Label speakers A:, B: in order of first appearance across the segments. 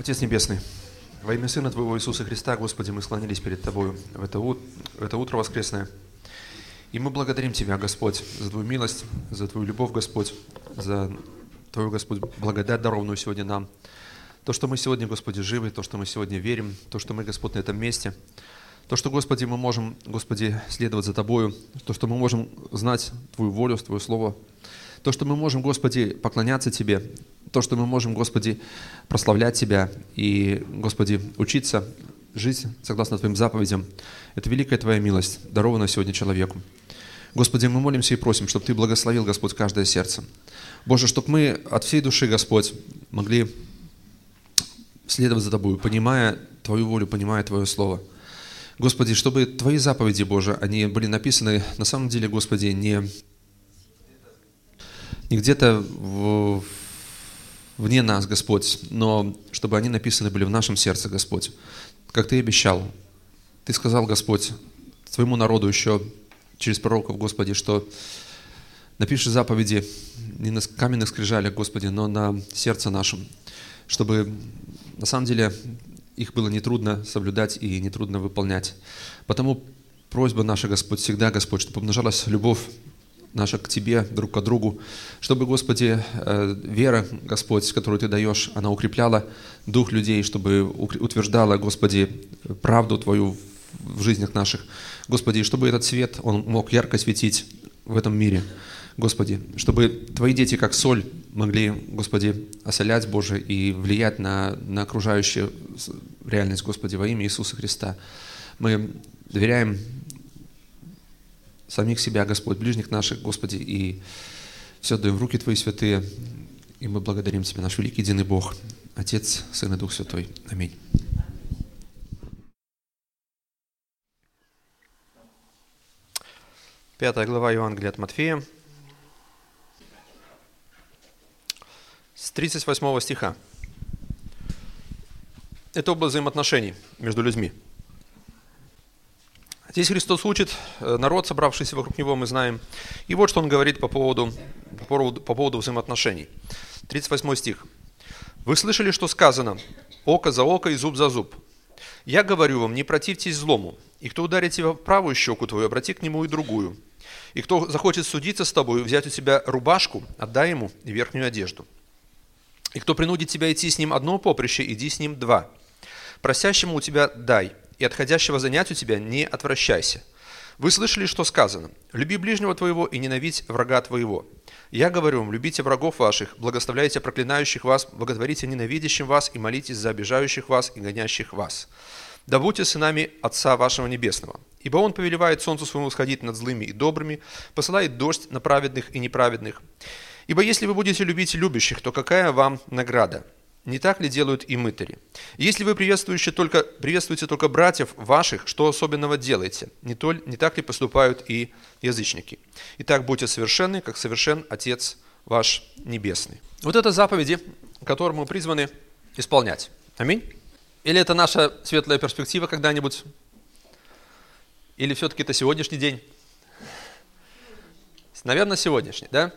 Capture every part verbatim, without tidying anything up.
A: Отец Небесный, во имя Сына Твоего Иисуса Христа, Господи, мы склонились перед Тобою в это, ут- в это утро воскресное. И мы благодарим Тебя, Господь, за Твою милость, за Твою любовь, Господь, за Твою, Господь, благодать, дарованную сегодня нам. То, что мы сегодня, Господи, живы, то, что мы сегодня верим, то, что мы, Господь, на этом месте, то, что, Господи, мы можем, Господи, следовать за Тобою, то, что мы можем знать Твою волю, Твое Слово, то, что мы можем, Господи, поклоняться Тебе, то, что мы можем, Господи, прославлять Тебя и, Господи, учиться жить согласно Твоим заповедям. Это великая Твоя милость, дарованная сегодня человеку. Господи, мы молимся и просим, чтобы Ты благословил, Господь, каждое сердце. Боже, чтобы мы от всей души, Господь, могли следовать за Тобою, понимая Твою волю, понимая Твое Слово. Господи, чтобы Твои заповеди, Боже, они были написаны на самом деле, Господи, не, не где-то в, вне нас, Господь, но чтобы они написаны были в нашем сердце, Господь. Как Ты обещал, Ты сказал, Господь, Твоему народу еще через пророков, Господи, что напиши заповеди не на каменных скрижалях, Господи, но на сердце нашем, чтобы на самом деле их было нетрудно соблюдать и нетрудно выполнять. Потому просьба наша, Господь, всегда, Господь, чтобы умножалась любовь наша к Тебе, друг к другу, чтобы, Господи, вера, Господь, которую Ты даешь, она укрепляла дух людей, чтобы утверждала, Господи, правду Твою в жизнях наших. Господи, чтобы этот свет, он мог ярко светить в этом мире. Господи, чтобы Твои дети, как соль, могли, Господи, осолять, Боже, и влиять на, на окружающую реальность, Господи, во имя Иисуса Христа. Мы доверяем самих себя, Господь, ближних наших, Господи, и все отдаем в руки Твои святые, и мы благодарим Тебя, наш великий единый Бог, Отец, Сын и Дух Святой. Аминь. Пятая глава Евангелия от Матфея, с тридцать восьмого стиха. Это область взаимоотношений между людьми. Здесь Христос учит народ, собравшийся вокруг Него, мы знаем. И вот что Он говорит по поводу, по поводу, по поводу взаимоотношений. тридцать восьмой стих. «Вы слышали, что сказано: око за око и зуб за зуб. Я говорю вам, не противьтесь злому, и кто ударит тебя в правую щеку твою, обрати к нему и другую. И кто захочет судиться с тобой, взять у тебя рубашку, отдай ему и верхнюю одежду. И кто принудит тебя идти с ним одно поприще, иди с ним два. Просящему у тебя дай, и отходящего занять у тебя не отвращайся. Вы слышали, что сказано: люби ближнего твоего и ненавидь врага твоего. Я говорю вам, любите врагов ваших, благословляйте проклинающих вас, благотворите ненавидящим вас и молитесь за обижающих вас и гонящих вас. Да будьте сынами Отца вашего Небесного. Ибо Он повелевает солнцу своему восходить над злыми и добрыми, посылает дождь на праведных и неправедных. Ибо если вы будете любить любящих, то какая вам награда? Не так ли делают и мытари? Если вы приветствуете только, приветствуете только братьев ваших, что особенного делаете? Не, то, не так ли поступают и язычники? Итак, будьте совершенны, как совершен Отец ваш Небесный». Вот это заповеди, которые мы призваны исполнять. Аминь. Или это наша светлая перспектива когда-нибудь? Или все-таки это сегодняшний день? Наверное, сегодняшний, да?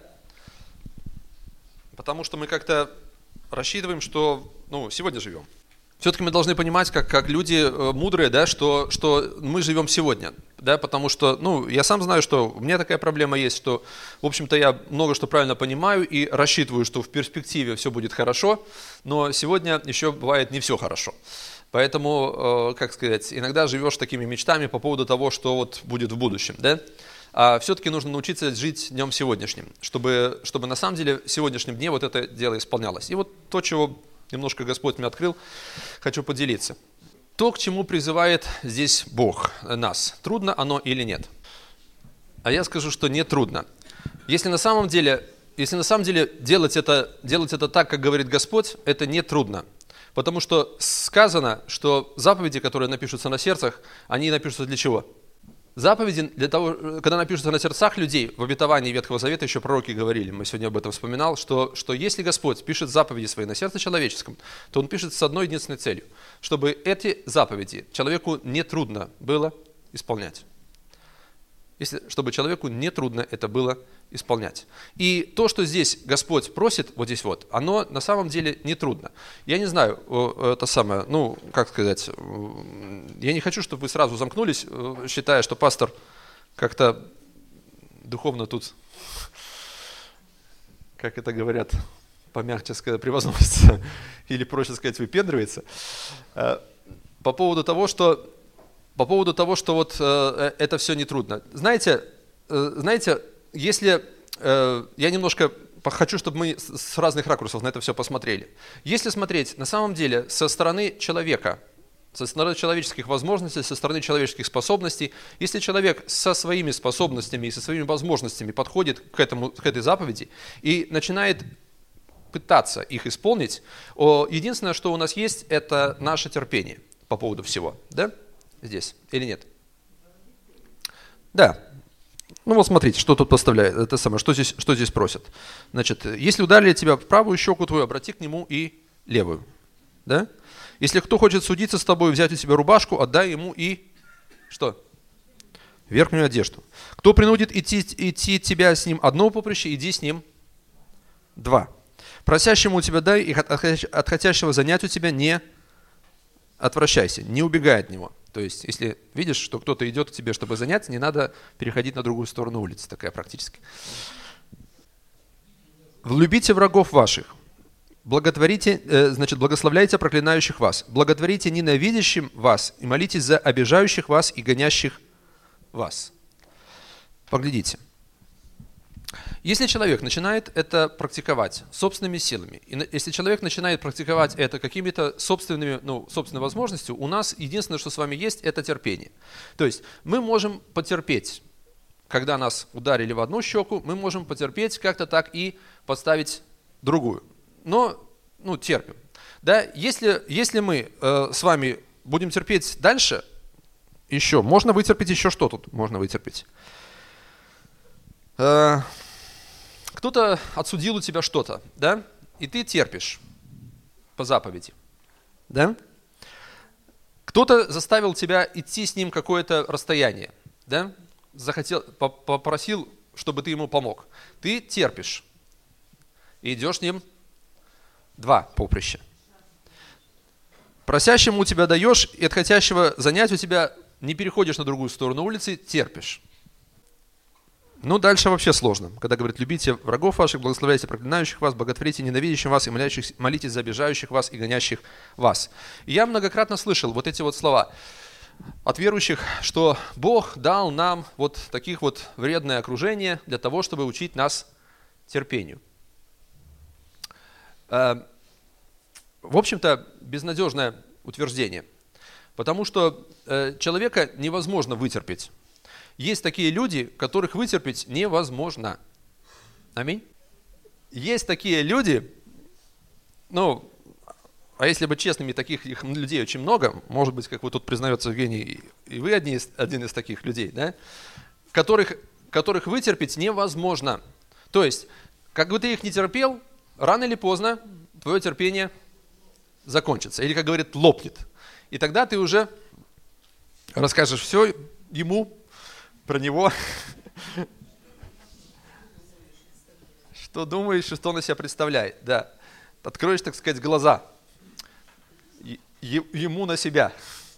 A: Потому что мы как-то рассчитываем, что ну, сегодня живем. Все-таки мы должны понимать, как, как люди э, мудрые, да, что, что мы живем сегодня. Да, потому что ну, я сам знаю, что у меня такая проблема есть, что, в общем-то, я много что правильно понимаю и рассчитываю, что в перспективе все будет хорошо, но сегодня еще бывает не все хорошо. Поэтому, э, как сказать, иногда живешь такими мечтами по поводу того, что вот будет в будущем. Да? А все-таки нужно научиться жить днем сегодняшним, чтобы, чтобы на самом деле в сегодняшнем дне вот это дело исполнялось. И вот то, чего немножко Господь мне открыл, хочу поделиться. То, к чему призывает здесь Бог нас, трудно оно или нет? А я скажу, что не трудно. Если на самом деле, если на самом деле делать, это, делать это так, как говорит Господь, это не трудно. Потому что сказано, что заповеди, которые напишутся на сердцах, они напишутся для чего? Заповеди, для того, когда напишутся на сердцах людей, в обетовании Ветхого Завета еще пророки говорили, мы сегодня об этом вспоминал, что, что если Господь пишет заповеди свои на сердце человеческом, то Он пишет с одной единственной целью, чтобы эти заповеди человеку не трудно было исполнять. Если, чтобы человеку не трудно это было исполнять. И то, что здесь Господь просит, вот здесь вот, оно на самом деле не трудно. Я не знаю, это самое, ну, как сказать, я не хочу, чтобы вы сразу замкнулись, считая, что пастор как-то духовно тут, как это говорят, помягче сказать, превозносится, или проще сказать, выпендривается. По поводу того, что, по поводу того, что вот это все нетрудно. Знаете, знаете, если э, я немножко хочу, чтобы мы с разных ракурсов на это все посмотрели. Если смотреть на самом деле со стороны человека, со стороны человеческих возможностей, со стороны человеческих способностей, если человек со своими способностями и со своими возможностями подходит к, этому, к этой заповеди и начинает пытаться их исполнить, о, единственное, что у нас есть, это наше терпение по поводу всего. Да? Здесь или нет? Да. Ну вот смотрите, что тут поставляет, это самое, что здесь, что здесь просят. Значит, если ударили тебя в правую щеку твою, обрати к нему и левую. Да? Если кто хочет судиться с тобой, взять у тебя рубашку, отдай ему и что? Верхнюю одежду. Кто принудит идти, идти тебя с ним одно поприще, иди с ним два. Просящему у тебя дай, и от хотящего занять у тебя не отвращайся, не убегай от него. То есть, если видишь, что кто-то идет к тебе, чтобы занять, не надо переходить на другую сторону улицы, такая практически. Влюбите врагов ваших, благотворите, э, значит, благословляйте проклинающих вас, благотворите ненавидящим вас и молитесь за обижающих вас и гонящих вас. Поглядите. Если человек начинает это практиковать собственными силами, и если человек начинает практиковать это какими-то собственными, ну, собственной возможностью, у нас единственное, что с вами есть, это терпение. То есть мы можем потерпеть, когда нас ударили в одну щеку, мы можем потерпеть как-то так и подставить другую. Но, ну, терпим. Да? Если, если мы э, с вами будем терпеть дальше, еще, можно вытерпеть еще что тут? Можно вытерпеть. Э, Кто-то отсудил у тебя что-то, да, и ты терпишь по заповеди, да? Кто-то заставил тебя идти с ним какое-то расстояние, да? Захотел, попросил, чтобы ты ему помог. Ты терпишь и идешь с ним два поприща. Просящему у тебя даешь, и от хотящего занять у тебя не переходишь на другую сторону улицы, терпишь. Ну, дальше вообще сложно. Когда говорит, любите врагов ваших, благословляйте проклинающих вас, боготворите ненавидящим вас и молитесь за обижающих вас и гонящих вас. И я многократно слышал вот эти вот слова от верующих, что Бог дал нам вот таких вот вредное окружение для того, чтобы учить нас терпению. В общем-то, безнадежное утверждение, потому что человека невозможно вытерпеть. Есть такие люди, которых вытерпеть невозможно. Аминь. Есть такие люди, ну, а если быть честными, таких их людей очень много, может быть, как вот тут признается Евгений, и вы одни из, один из таких людей, да, которых, которых вытерпеть невозможно. То есть, как бы ты их не терпел, рано или поздно твое терпение закончится. Или, как говорит, лопнет. И тогда ты уже расскажешь все ему, про него, что думаешь, что он из себя представляет. Да. Откроешь, так сказать, глаза ему на себя.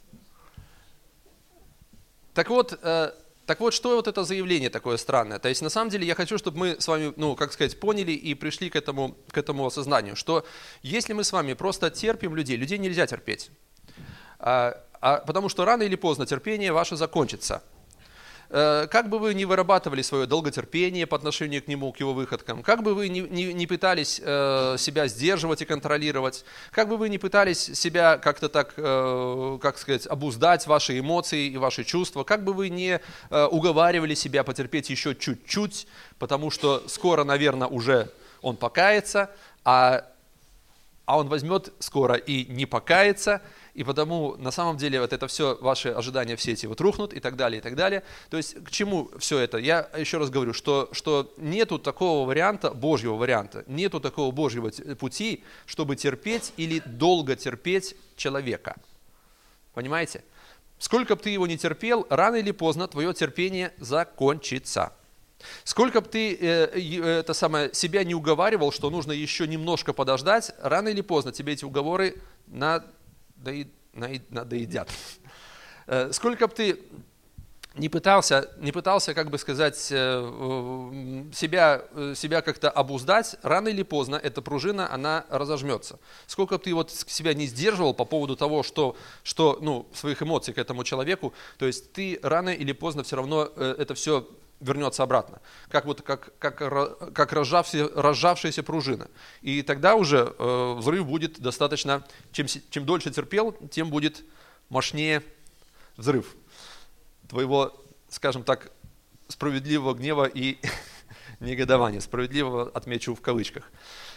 A: Так вот, э, так вот, что вот это заявление такое странное? То есть, на самом деле, я хочу, чтобы мы с вами, ну, как сказать, поняли и пришли к этому, к этому осознанию, что если мы с вами просто терпим людей, людей нельзя терпеть. А, а, потому что рано или поздно терпение ваше закончится. Как бы вы ни вырабатывали свое долготерпение по отношению к нему, к его выходкам, как бы вы ни, ни, ни пытались э, себя сдерживать и контролировать, как бы вы ни пытались себя как-то так, э, как сказать, обуздать ваши эмоции и ваши чувства, как бы вы не э, уговаривали себя потерпеть еще чуть-чуть, потому что скоро, наверное, уже он покается, а, а он возьмет скоро и не покается, и потому на самом деле вот это все, ваши ожидания все эти вот рухнут и так далее, и так далее. То есть к чему все это? Я еще раз говорю, что, что нету такого варианта, Божьего варианта, нету такого Божьего пути, чтобы терпеть или долго терпеть человека. Понимаете? Сколько бы ты его не терпел, рано или поздно твое терпение закончится. Сколько бы ты э, э, это самое, себя не уговаривал, что нужно еще немножко подождать, рано или поздно тебе эти уговоры надоедят. надоедят. Э, сколько бы ты не пытался, не пытался, как бы сказать, себя, себя как-то обуздать, рано или поздно эта пружина, она разожмется. Сколько бы ты вот себя не сдерживал по поводу того, что, что ну, своих эмоций к этому человеку, то есть ты рано или поздно все равно это все вернется обратно, как, вот, как, как, как разжавшаяся, разжавшаяся пружина. И тогда уже э, взрыв будет достаточно, чем, чем дольше терпел, тем будет мощнее взрыв твоего, скажем так, справедливого гнева и негодования. Справедливого отмечу в кавычках.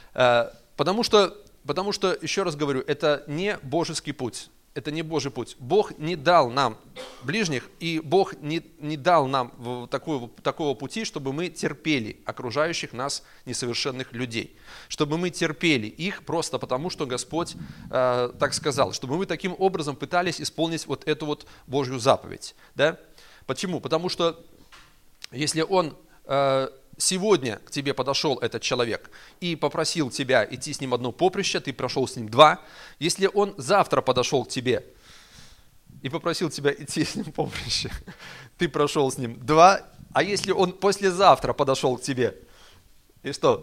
A: Потому что, потому что, еще раз говорю, это не божеский путь. Это не Божий путь. Бог не дал нам ближних, и Бог не, не дал нам такого, такого пути, чтобы мы терпели окружающих нас несовершенных людей. Чтобы мы терпели их просто потому, что Господь э, так сказал. Чтобы мы таким образом пытались исполнить вот эту вот Божью заповедь. Да? Почему? Потому что если Он... Э, Сегодня к тебе подошел этот человек и попросил тебя идти с ним одно поприще, ты прошел с ним два. Если он завтра подошел к тебе и попросил тебя идти с ним поприще, ты прошел с ним два. А если он послезавтра подошел к тебе и что?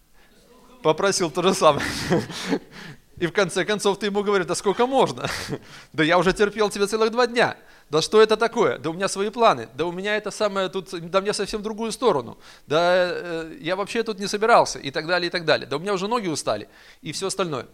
A: Попросил то же самое. И в конце концов ты ему говоришь, да сколько можно? Да я уже терпел тебя целых два дня. Да что это такое? Да у меня свои планы. Да у меня это самое тут, да мне совсем в другую сторону. Да э, я вообще тут не собирался. И так далее, и так далее. Да у меня уже ноги устали. И все остальное.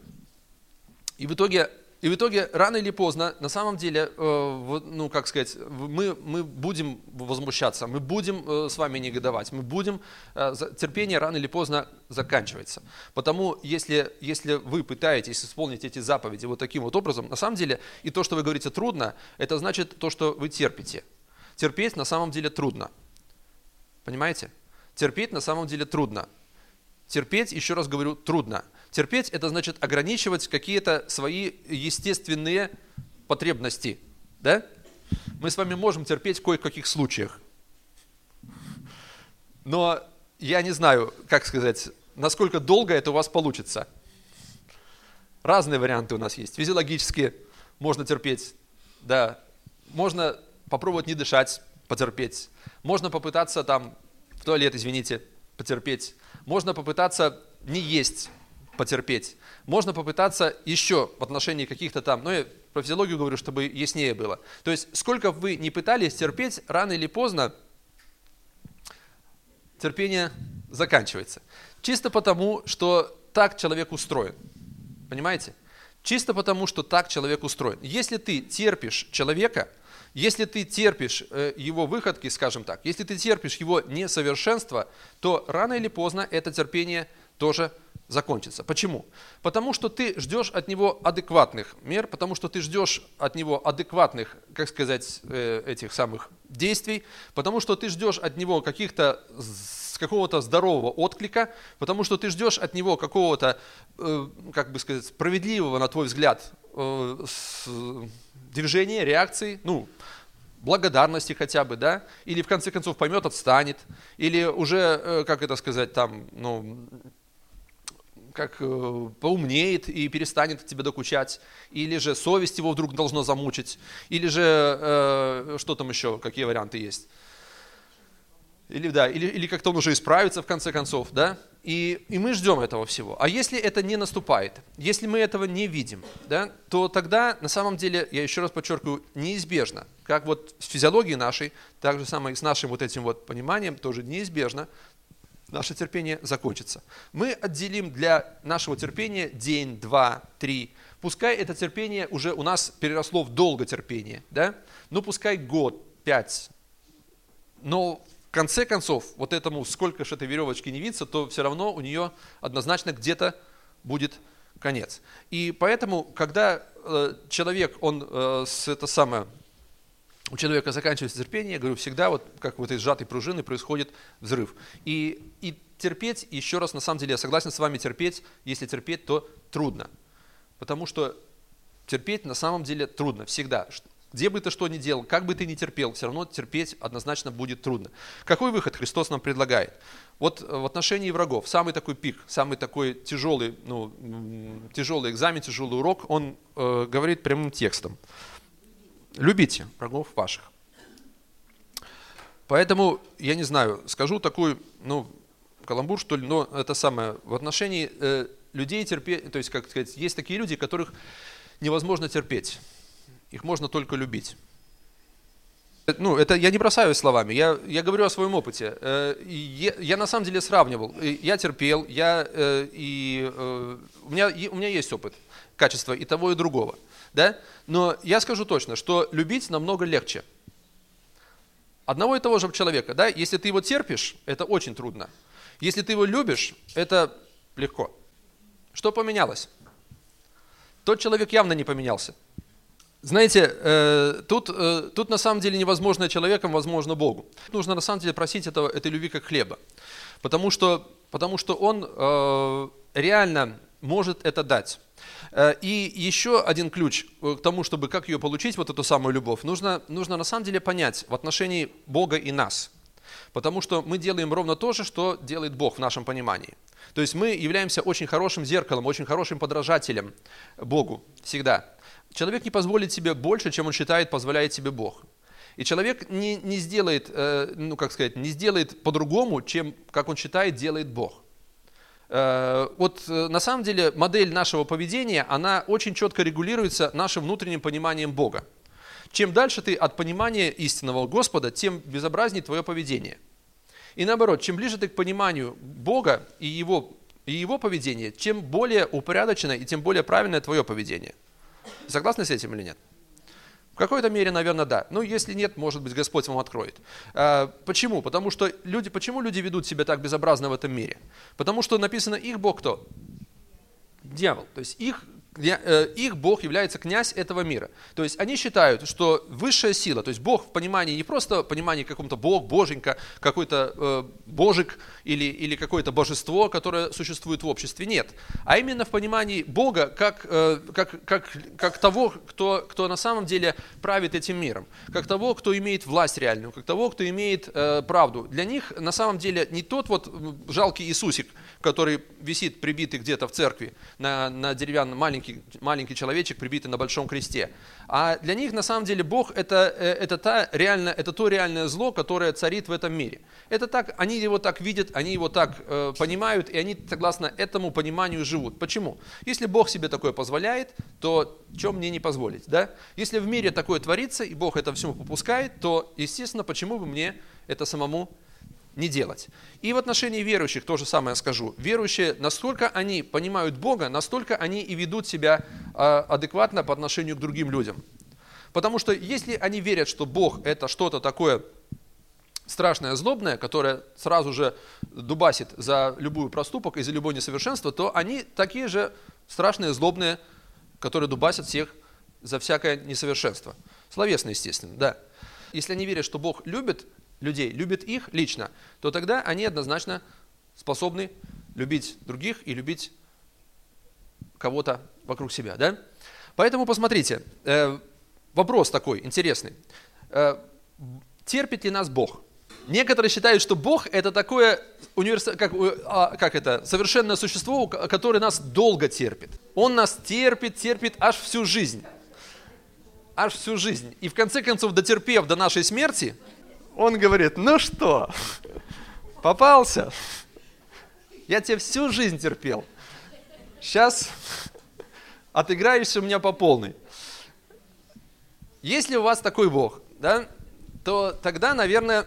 A: И в итоге, и в итоге рано или поздно, на самом деле, э, ну как сказать, мы, мы будем возмущаться, мы будем э, с вами негодовать, мы будем, э, терпение рано или поздно заканчивается. Потому если, если вы пытаетесь исполнить эти заповеди вот таким вот образом, на самом деле, и то, что вы говорите трудно, это значит то, что вы терпите. Терпеть на самом деле трудно. Понимаете? Терпеть на самом деле трудно. Терпеть, еще раз говорю, трудно. Терпеть – это значит ограничивать какие-то свои естественные потребности. Да? Мы с вами можем терпеть в кое-каких случаях. Но я не знаю, как сказать, насколько долго это у вас получится. Разные варианты у нас есть. Физиологически можно терпеть. Да. Можно попробовать не дышать, потерпеть. Можно попытаться там в туалет, извините, потерпеть. Можно попытаться не есть, потерпеть. Можно попытаться еще в отношении каких-то там, ну я про физиологию говорю, чтобы яснее было. То есть сколько вы не пытались терпеть, рано или поздно терпение заканчивается. Чисто потому, что так человек устроен. Понимаете? Чисто потому, что так человек устроен. Если ты терпишь человека, если ты терпишь его выходки, скажем так, если ты терпишь его несовершенство, то рано или поздно это терпение тоже закончится. Почему? Потому что ты ждешь от него адекватных мер, потому что ты ждешь от него адекватных, как сказать, этих самых действий, потому что ты ждешь от него каких-то, какого-то здорового отклика, потому что ты ждешь от него какого-то, как бы сказать, справедливого, на твой взгляд, движения, реакции, ну, благодарности хотя бы, да, или в конце концов поймет, отстанет, или уже, как это сказать, там, ну, как поумнеет и перестанет тебе докучать, или же совесть его вдруг должна замучить, или же, э, что там еще, какие варианты есть, или, да, или, или как-то он уже исправится в конце концов, да, и, и мы ждем этого всего. А если это не наступает, если мы этого не видим, да, то тогда, на самом деле, я еще раз подчеркиваю, неизбежно, как вот с физиологией нашей, так же самое и с нашим вот этим вот пониманием, тоже неизбежно, наше терпение закончится. Мы отделим для нашего терпения день, два, три. Пускай это терпение уже у нас переросло в долготерпение, да? Ну пускай год, пять. Но в конце концов, вот этому, сколько же этой веревочки не виться, то все равно у нее однозначно где-то будет конец. И поэтому, когда э, человек, он э, с это самое... У человека заканчивается терпение, я говорю, всегда вот как в этой сжатой пружины происходит взрыв. И, и терпеть, еще раз, на самом деле, я согласен с вами, терпеть, если терпеть, то трудно. Потому что терпеть на самом деле трудно, всегда. Где бы ты что ни делал, как бы ты ни терпел, все равно терпеть однозначно будет трудно. Какой выход Христос нам предлагает? Вот в отношении врагов, самый такой пик, самый такой тяжелый, ну, тяжелый экзамен, тяжелый урок, он э, говорит прямым текстом. Любите врагов ваших. Поэтому, я не знаю, скажу такой, ну, каламбур, что ли, но это самое, в отношении э, людей терпеть, то есть, как сказать, есть такие люди, которых невозможно терпеть. Их можно только любить. Ну, это я не бросаюсь словами, я, я говорю о своем опыте. Я, я на самом деле сравнивал. Я терпел, я, и, у, меня, у меня есть опыт, качества и того, и другого. Да? Но я скажу точно, что любить намного легче. Одного и того же человека, да? Если ты его терпишь, это очень трудно. Если ты его любишь, это легко. Что поменялось? Тот человек явно не поменялся. Знаете, э, тут, э, тут на самом деле невозможно человеком, возможно Богу. Нужно на самом деле просить этого, этой любви как хлеба. Потому что, потому что Он э, реально может это дать. Э, и еще один ключ к тому, чтобы как ее получить, вот эту самую любовь, нужно, нужно на самом деле понять в отношении Бога и нас. Потому что мы делаем ровно то же, что делает Бог в нашем понимании. То есть мы являемся очень хорошим зеркалом, очень хорошим подражателем Богу всегда. Человек не позволит себе больше, чем он считает, позволяет себе Бог. И человек не, не сделает, э, ну как сказать, не сделает по-другому, чем, как он считает, делает Бог. Э, вот э, на самом деле модель нашего поведения, она очень четко регулируется нашим внутренним пониманием Бога. Чем дальше ты от понимания истинного Господа, тем безобразнее твое поведение. И наоборот, чем ближе ты к пониманию Бога и его, и его поведения, чем более упорядоченное и тем более правильное твое поведение. Согласны с этим или нет? В какой-то мере, наверное, да. Ну, если нет, может быть, Господь вам откроет. А, почему? Потому что люди, почему люди ведут себя так безобразно в этом мире? Потому что написано, их Бог кто? Дьявол. То есть их, их Бог является князь этого мира. То есть они считают, что высшая сила, то есть Бог в понимании, не просто в понимании каком-то Бог, Боженька, какой-то э, Божик или, или какое-то божество, которое существует в обществе, нет. А именно в понимании Бога как, э, как, как, как того, кто, кто на самом деле правит этим миром, как того, кто имеет власть реальную, как того, кто имеет э, правду. Для них на самом деле не тот вот жалкий Иисусик, который висит прибитый где-то в церкви, на, на деревянном, маленький, маленький человечек, прибитый на большом кресте. А для них на самом деле Бог это, это, та, реально, это то реальное зло, которое царит в этом мире. Это так, они его так видят, они его так э, понимают, и они согласно этому пониманию живут. Почему? Если Бог себе такое позволяет, то что мне не позволить? Да? Если в мире такое творится, и Бог это все попускает, то, естественно, почему бы мне это самому не делать. И в отношении верующих то же самое скажу. Верующие, насколько они понимают Бога, настолько они и ведут себя адекватно по отношению к другим людям. Потому что если они верят, что Бог это что-то такое страшное, злобное, которое сразу же дубасит за любой проступок и за любое несовершенство, то они такие же страшные, злобные, которые дубасят всех за всякое несовершенство. Словесно, естественно, да. Если они верят, что Бог любит людей, любит их лично, то тогда они однозначно способны любить других и любить кого-то вокруг себя. Да? Поэтому посмотрите, э, вопрос такой интересный. Э, терпит ли нас Бог? Некоторые считают, что Бог это такое универс... как, а, как это, совершенное существо, которое нас долго терпит. Он нас терпит, терпит аж всю жизнь. Аж всю жизнь. И в конце концов, дотерпев до нашей смерти, Он говорит, ну что, попался? Я тебя всю жизнь терпел. Сейчас отыграешься у меня по полной. Если у вас такой Бог, да, то тогда, наверное,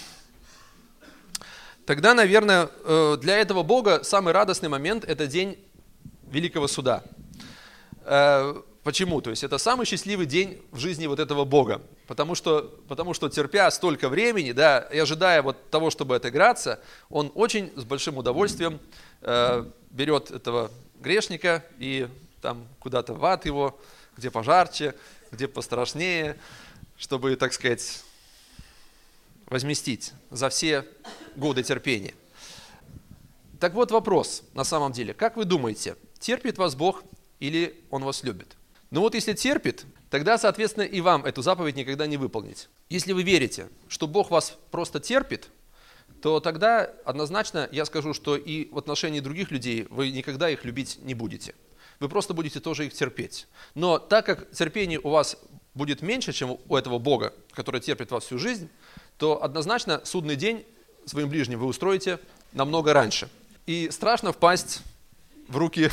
A: тогда, наверное, для этого Бога самый радостный момент – это день Великого Суда. Почему? То есть это самый счастливый день в жизни вот этого Бога. Потому что, потому что терпя столько времени, да, и ожидая вот того, чтобы отыграться, Он очень с большим удовольствием э, берет этого грешника и там куда-то в ад его, где пожарче, где пострашнее, чтобы, так сказать, возместить за все годы терпения. Так вот вопрос на самом деле. Как вы думаете, терпит вас Бог или Он вас любит? Ну вот если терпит, тогда, соответственно, и вам эту заповедь никогда не выполнить. Если вы верите, что Бог вас просто терпит, то тогда однозначно я скажу, что и в отношении других людей вы никогда их любить не будете. Вы просто будете тоже их терпеть. Но так как терпение у вас будет меньше, чем у этого Бога, который терпит вас всю жизнь, то однозначно судный день своим ближним вы устроите намного раньше. И страшно впасть в руки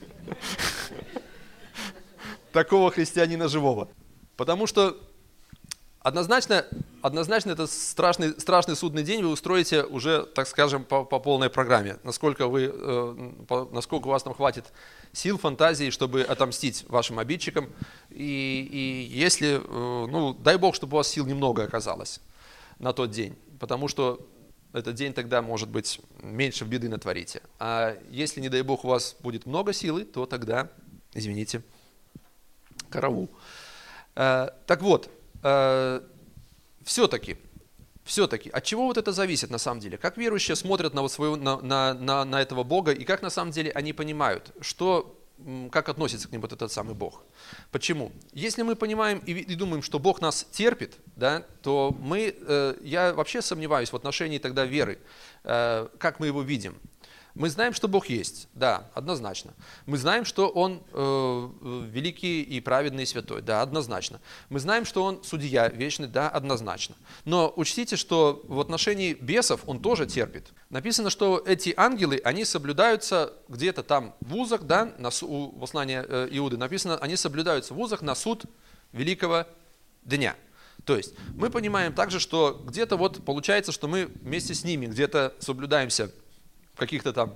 A: такого христианина живого. Потому что однозначно, однозначно этот страшный, страшный судный день вы устроите уже, так скажем, по, по полной программе. Насколько, вы, э, по, насколько у вас там хватит сил, фантазии, чтобы отомстить вашим обидчикам. И, и если, э, ну, дай Бог, чтобы у вас сил немного оказалось на тот день. Потому что этот день тогда, может быть, меньше беды натворите. А если, не дай Бог, у вас будет много силы, то тогда, извините, караул. Э, так вот, э, все-таки, все-таки, от чего вот это зависит на самом деле? Как верующие смотрят на, вот своего, на, на, на, на этого Бога, и как на самом деле они понимают, что, как относится к ним вот этот самый Бог? Почему? Если мы понимаем и, и думаем, что Бог нас терпит, да, то мы, э, я вообще сомневаюсь в отношении тогда веры, э, как мы его видим. Мы знаем, что Бог есть, да, однозначно. Мы знаем, что Он э, великий и праведный и святой, да, однозначно. Мы знаем, что Он судья вечный, да, однозначно. Но учтите, что в отношении бесов Он тоже терпит. Написано, что эти ангелы, они соблюдаются где-то там в вузах, да, на, у послания э, Иуды написано, они соблюдаются в вузах на суд великого дня. То есть мы понимаем также, что где-то вот получается, что мы вместе с ними где-то соблюдаемся каких-то там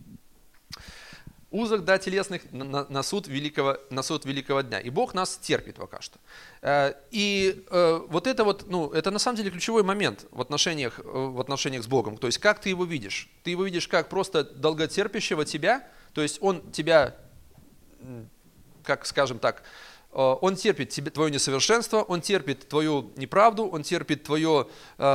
A: узах, да, телесных на, на, суд великого, на суд великого дня. И Бог нас терпит пока что. И вот это вот, ну, это на самом деле ключевой момент в отношениях, в отношениях с Богом. То есть как ты его видишь? Ты его видишь как просто долготерпящего тебя, то есть он тебя, как скажем так, Он терпит тебе, твое несовершенство, Он терпит твою неправду, Он терпит твое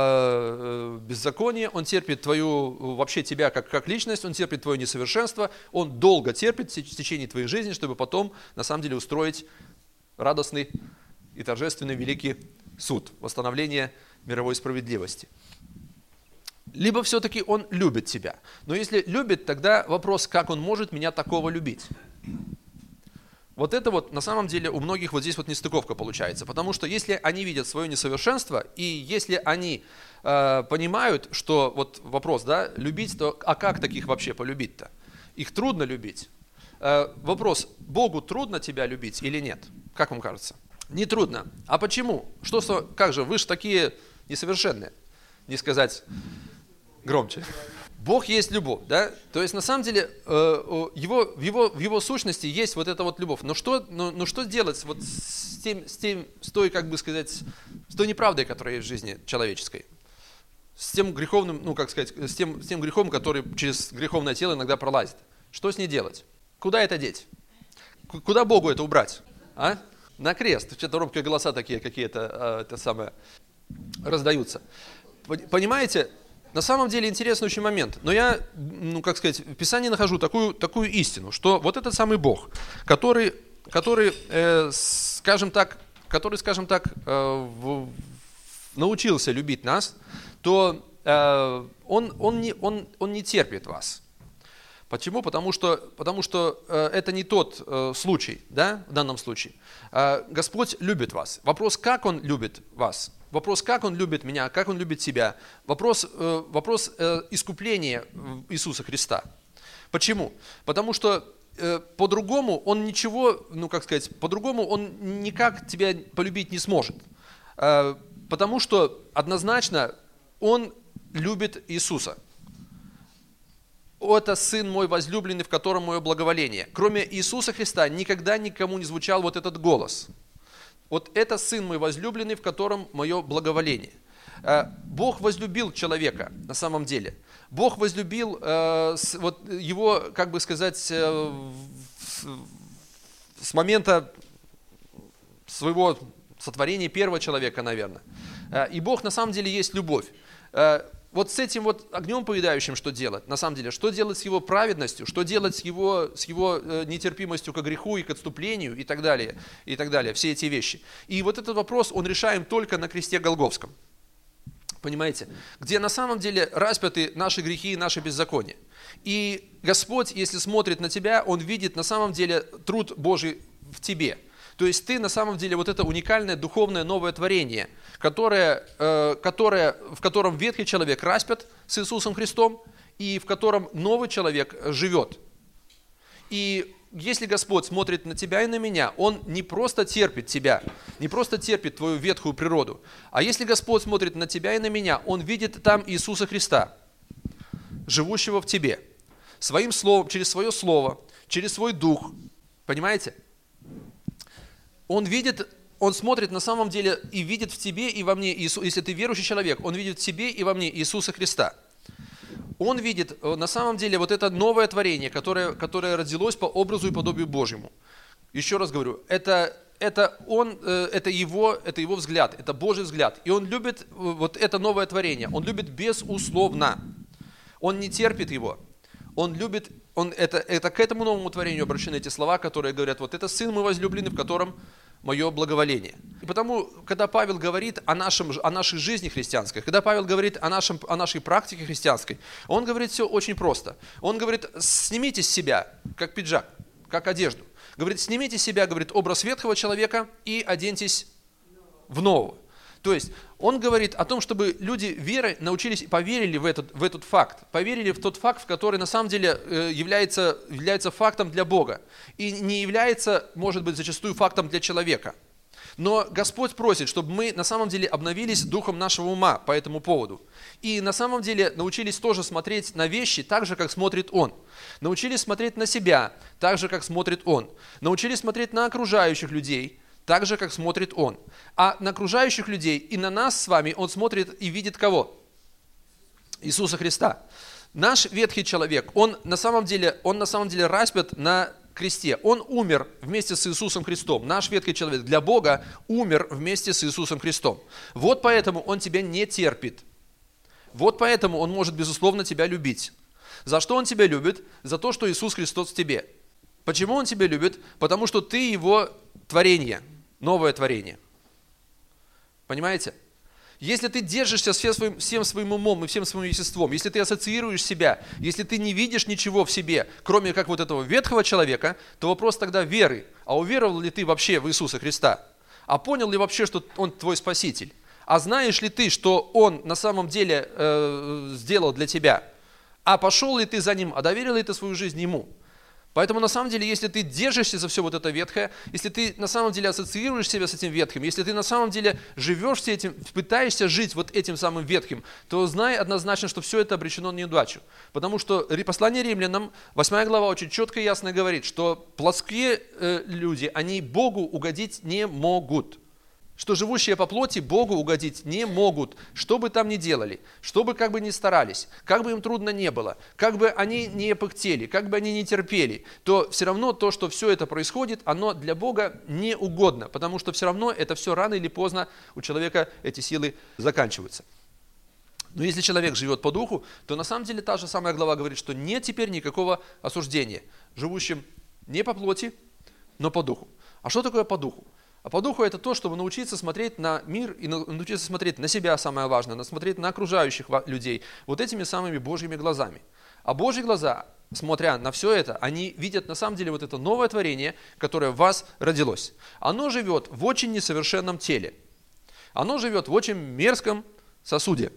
A: э, беззаконие, Он терпит твою, вообще тебя как, как личность, Он терпит твое несовершенство, Он долго терпит в течение твоей жизни, чтобы потом на самом деле устроить радостный и торжественный великий суд, восстановление мировой справедливости. Либо все-таки Он любит тебя. Но если любит, тогда вопрос, как Он может меня такого любить? Вот это вот на самом деле у многих вот здесь вот нестыковка получается, потому что если они видят свое несовершенство, и если они э, понимают, что вот вопрос, да, любить, то а как таких вообще полюбить-то? Их трудно любить. Э, вопрос, Богу трудно тебя любить или нет? Как вам кажется? Не трудно. А почему? Что, как же, вы же такие несовершенные, не сказать громче. Бог есть любовь, да? То есть на самом деле его, в, его, в его сущности есть вот эта вот любовь. Но что, но, но что делать вот с, тем, с, тем, с той, как бы сказать, с той неправдой, которая есть в жизни человеческой? С тем греховным, ну как сказать, с тем, с тем грехом, который через греховное тело иногда пролазит. Что с ней делать? Куда это деть? Куда Богу это убрать? А? На крест. Что-то робкие голоса такие какие-то, это самое, раздаются. Понимаете? На самом деле интересный очень момент, но я, ну как сказать, в Писании нахожу такую, такую истину, что вот этот самый Бог, который, который, э, скажем так, который, скажем так, э, в, научился любить нас, то э, он, он, не, он, он не терпит вас. Почему? Потому что, потому что э, это не тот э, случай, да, в данном случае. Э, Господь любит вас. Вопрос, как Он любит вас? Вопрос, как Он любит меня, как Он любит тебя. Вопрос, э, вопрос э, искупления Иисуса Христа. Почему? Потому что э, по-другому Он ничего, ну как сказать, по-другому Он никак тебя полюбить не сможет. Э, потому что однозначно Он любит Иисуса. Это Сын мой возлюбленный, в котором мое благоволение. Кроме Иисуса Христа никогда никому не звучал вот этот голос. Вот это Сын мой возлюбленный, в котором мое благоволение. Бог возлюбил человека на самом деле. Бог возлюбил вот его, как бы сказать, с момента своего сотворения первого человека, наверное. И Бог на самом деле есть любовь. вот с этим вот огнем поедающим что делать? На самом деле, что делать с его праведностью, что делать с его, с его э, нетерпимостью к греху и к отступлению и так далее, и так далее, все эти вещи. И вот этот вопрос он решаем только на кресте Голгофском. Понимаете? Где на самом деле распяты наши грехи и наши беззакония. И Господь, если смотрит на тебя, Он видит на самом деле труд Божий в тебе. То есть ты на самом деле вот это уникальное духовное новое творение, которое, э, которое, в котором ветхий человек распят с Иисусом Христом, и в котором новый человек живет. И если Господь смотрит на тебя и на меня, Он не просто терпит тебя, не просто терпит твою ветхую природу, а если Господь смотрит на тебя и на меня, Он видит там Иисуса Христа, живущего в тебе, своим словом, через свое слово, через свой дух. Понимаете? Он видит, Он смотрит на самом деле и видит в тебе и во мне, Иисус, если ты верующий человек, Он видит в тебе и во мне Иисуса Христа. Он видит на самом деле вот это новое творение, которое, которое родилось по образу и подобию Божьему. Еще раз говорю, это, это, он, это, его, это его взгляд, это Божий взгляд. И Он любит вот это новое творение, Он любит безусловно. Он не терпит его. Он любит, он, это, это к этому новому творению обращены эти слова, которые говорят, вот это Сын мой возлюбленный, в котором мое благоволение. И потому, когда Павел говорит о, нашем, о нашей жизни христианской, когда Павел говорит о, нашем, о нашей практике христианской, он говорит все очень просто. Он говорит, снимите с себя, как пиджак, как одежду. Говорит, снимите с себя, говорит, образ ветхого человека и оденьтесь в нового. То есть он говорит о том, чтобы люди верой научились и поверили в этот, в этот факт, поверили в тот факт, который на самом деле является, является фактом для Бога и не является, может быть, зачастую фактом для человека. Но Господь просит, чтобы мы на самом деле обновились духом нашего ума по этому поводу. И на самом деле научились тоже смотреть на вещи так же, как смотрит Он. Научились смотреть на себя так же, как смотрит Он. Научились смотреть на окружающих людей так же, как смотрит Он. А на окружающих людей и на нас с вами Он смотрит и видит кого? Иисуса Христа. Наш ветхий человек, он на самом деле, он на самом деле распят на кресте. Он умер вместе с Иисусом Христом. Наш ветхий человек для Бога умер вместе с Иисусом Христом. Вот поэтому Он тебя не терпит. Вот поэтому Он может, безусловно, тебя любить. За что Он тебя любит? За то, что Иисус Христос в тебе. Почему Он тебя любит? Потому что ты Его творение. Новое творение. Понимаете? Если ты держишься всем своим, всем своим умом и всем своим естеством, если ты ассоциируешь себя, если ты не видишь ничего в себе, кроме как вот этого ветхого человека, то вопрос тогда веры. А уверовал ли ты вообще в Иисуса Христа? А понял ли вообще, что Он твой Спаситель? А знаешь ли ты, что Он на самом деле э, сделал для тебя? А пошел ли ты за Ним? А доверил ли ты свою жизнь Ему? Поэтому на самом деле, если ты держишься за все вот это ветхое, если ты на самом деле ассоциируешь себя с этим ветхим, если ты на самом деле живешь с этим, пытаешься жить вот этим самым ветхим, то знай однозначно, что все это обречено на неудачу. Потому что послание римлянам, восьмая глава очень четко и ясно говорит, что плотские э, люди, они Богу угодить не могут. Что живущие по плоти Богу угодить не могут, что бы там ни делали, что бы как бы ни старались, как бы им трудно не было, как бы они не пыхтели, как бы они не терпели, то все равно то, что все это происходит, оно для Бога не угодно, потому что все равно это все рано или поздно у человека эти силы заканчиваются. Но если человек живет по духу, то на самом деле та же самая глава говорит, что нет теперь никакого осуждения, живущим не по плоти, но по духу. А что такое по духу? А по духу это то, чтобы научиться смотреть на мир и научиться смотреть на себя, самое важное, смотреть на окружающих людей вот этими самыми Божьими глазами. А Божьи глаза, смотря на все это, они видят на самом деле вот это новое творение, которое в вас родилось. Оно живет в очень несовершенном теле. Оно живет в очень мерзком сосуде,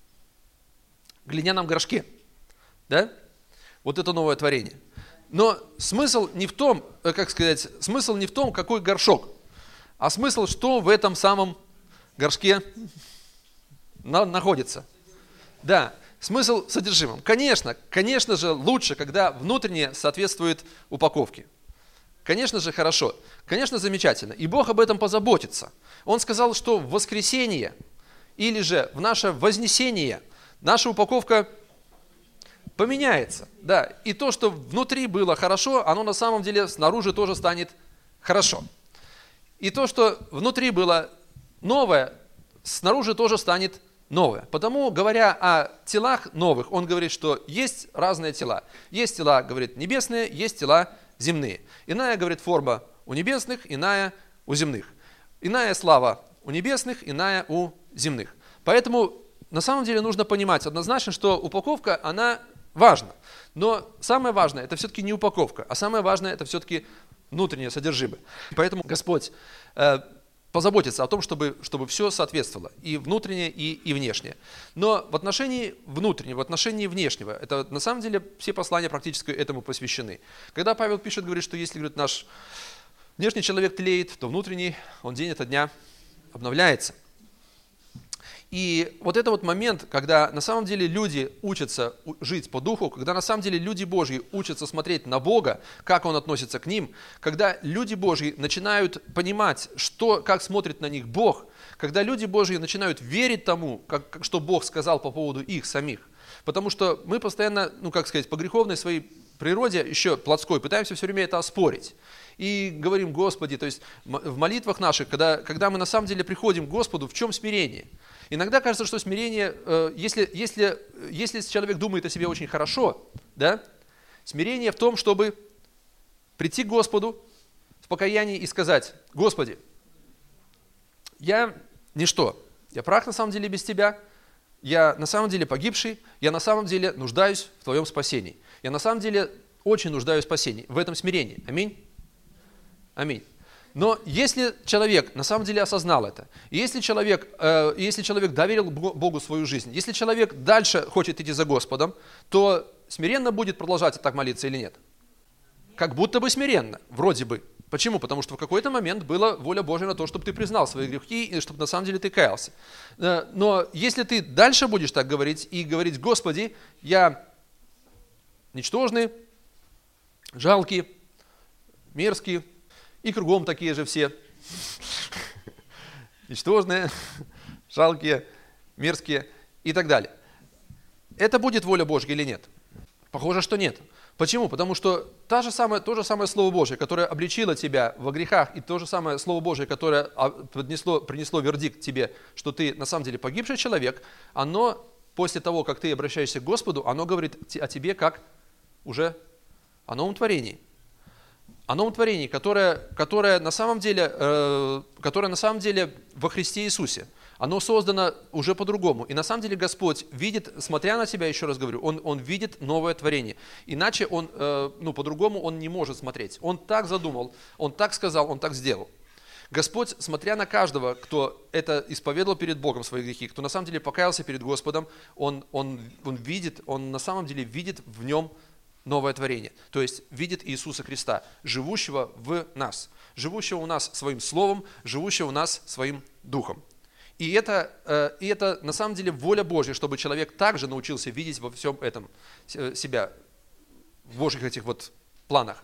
A: глиняном горшке. Да? Вот это новое творение. Но смысл не в том, как сказать, смысл не в том, какой горшок. А смысл, что в этом самом горшке находится? Да, смысл в содержимом. Конечно, конечно же лучше, когда внутреннее соответствует упаковке. Конечно же хорошо, конечно замечательно. И Бог об этом позаботится. Он сказал, что в воскресенье или же в наше вознесение наша упаковка поменяется. Да, и то, что внутри было хорошо, оно на самом деле снаружи тоже станет хорошо. И то, что внутри было новое, снаружи тоже станет новое. Потому, говоря о телах новых, он говорит, что есть разные тела. Есть тела, говорит, небесные, есть тела земные. Иная, говорит, форма у небесных, иная у земных. Иная слава у небесных, иная у земных. Поэтому на самом деле нужно понимать однозначно, что упаковка, она важна. Но самое важное, это все-таки не упаковка, а самое важное, это все-таки внутреннее содержимое. Поэтому Господь э, позаботится о том, чтобы, чтобы все соответствовало, и внутреннее, и, и внешнее. Но в отношении внутреннего, в отношении внешнего, это на самом деле все послания практически этому посвящены. Когда Павел пишет, говорит, что если, говорит, наш внешний человек тлеет, то внутренний, он день ото дня обновляется. И вот это вот момент, когда на самом деле люди учатся жить по духу, когда на самом деле люди Божьи учатся смотреть на Бога, как Он относится к ним, когда люди Божьи начинают понимать, что, как смотрит на них Бог, когда люди Божьи начинают верить тому, как, что Бог сказал по поводу их самих. Потому что мы постоянно, ну как сказать, по греховной своей природе, еще плотской, пытаемся все время это оспорить. И говорим, Господи, то есть в молитвах наших, когда, когда мы на самом деле приходим к Господу, в чем смирение? Иногда кажется, что смирение, если, если, если человек думает о себе очень хорошо, да, смирение в том, чтобы прийти к Господу в покаянии и сказать, Господи, я ничто, я прах на самом деле без Тебя, я на самом деле погибший, я на самом деле нуждаюсь в Твоем спасении. Я на самом деле очень нуждаюсь в спасении, в этом смирении. Аминь. Аминь. Но если человек на самом деле осознал это, если человек, э, если человек доверил Богу свою жизнь, если человек дальше хочет идти за Господом, то смиренно будет продолжать так молиться или нет? Как будто бы смиренно, вроде бы. Почему? Потому что в какой-то момент была воля Божья на то, чтобы ты признал свои грехи и чтобы на самом деле ты каялся. Но если ты дальше будешь так говорить и говорить, Господи, я ничтожный, жалкий, мерзкий, и кругом такие же все. Ничтожные, жалкие, мерзкие и так далее. Это будет воля Божья или нет? Похоже, что нет. Почему? Потому что та же самая, то же самое Слово Божье, которое обличило тебя во грехах, и то же самое Слово Божье, которое принесло, принесло вердикт тебе, что ты на самом деле погибший человек, оно после того, как ты обращаешься к Господу, оно говорит о тебе как уже о новом творении. О новом творении, которое, которое, на самом деле, э, которое на самом деле во Христе Иисусе. Оно создано уже по-другому. И на самом деле Господь видит, смотря на тебя, еще раз говорю, Он, он видит новое творение. Иначе Он, э, ну, по-другому Он не может смотреть. Он так задумал, Он так сказал, Он так сделал. Господь, смотря на каждого, кто это исповедовал перед Богом свои грехи, кто на самом деле покаялся перед Господом, Он, он, он видит, Он на самом деле видит в нем новое творение, то есть видит Иисуса Христа, живущего в нас, живущего у нас своим словом, живущего у нас своим духом. И это, и это на самом деле воля Божья, чтобы человек также научился видеть во всем этом себя, в Божьих этих вот планах.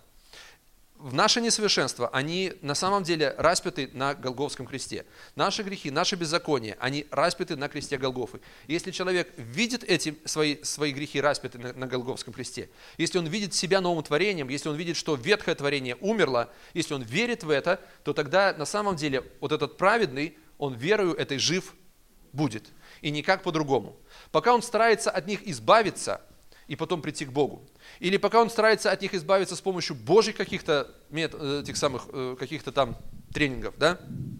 A: В наше несовершенство, они на самом деле распяты на Голгофском кресте. Наши грехи, наши беззакония, они распяты на кресте Голгофы. И если человек видит эти свои, свои грехи распяты на, на Голгофском кресте, если он видит себя новым творением, если он видит, что ветхое творение умерло, если он верит в это, то тогда на самом деле вот этот праведный, он верою этой жив будет. И никак по-другому. Пока он старается от них избавиться, и потом прийти к Богу. Или пока он старается от них избавиться с помощью Божьих каких-то этих самых каких-то там тренингов, да?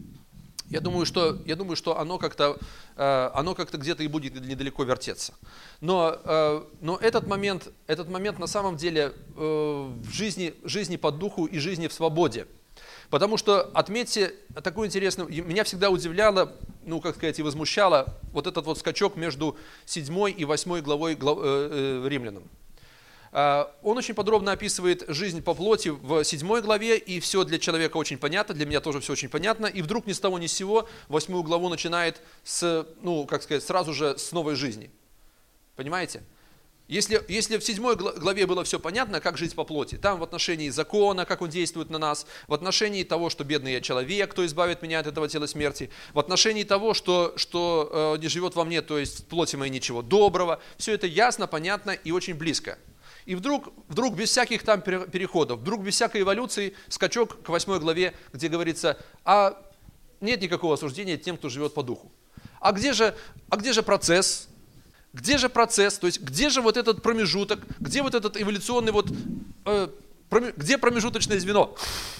A: Я думаю, что, я думаю, что оно как-то, оно как-то где-то и будет недалеко вертеться. Но, но этот момент, этот момент на самом деле в жизни, жизни по духу и жизни в свободе. Потому что, отметьте, такую интересную, меня всегда удивляло, ну, как сказать, и возмущало вот этот вот скачок между седьмой и восьмой главой глав, э, э, Римлянам. Э, он очень подробно описывает жизнь по плоти в седьмой главе, и все для человека очень понятно, для меня тоже все очень понятно, и вдруг ни с того ни с сего восьмую главу начинает с, ну, как сказать, сразу же с новой жизни. Понимаете? Если, если в седьмой главе было все понятно, как жить по плоти, там в отношении закона, как он действует на нас, в отношении того, что бедный я человек, кто избавит меня от этого тела смерти, в отношении того, что, что э, не живет во мне, то есть в плоти моей ничего доброго, все это ясно, понятно и очень близко. И вдруг, вдруг без всяких там переходов, вдруг без всякой эволюции скачок к восьмой главе, где говорится, а нет никакого осуждения тем, кто живет по духу. А где же, а где же процесс? Где же процесс? То есть где же вот этот промежуток? Где вот этот эволюционный вот, э, проме, где промежуточное звено?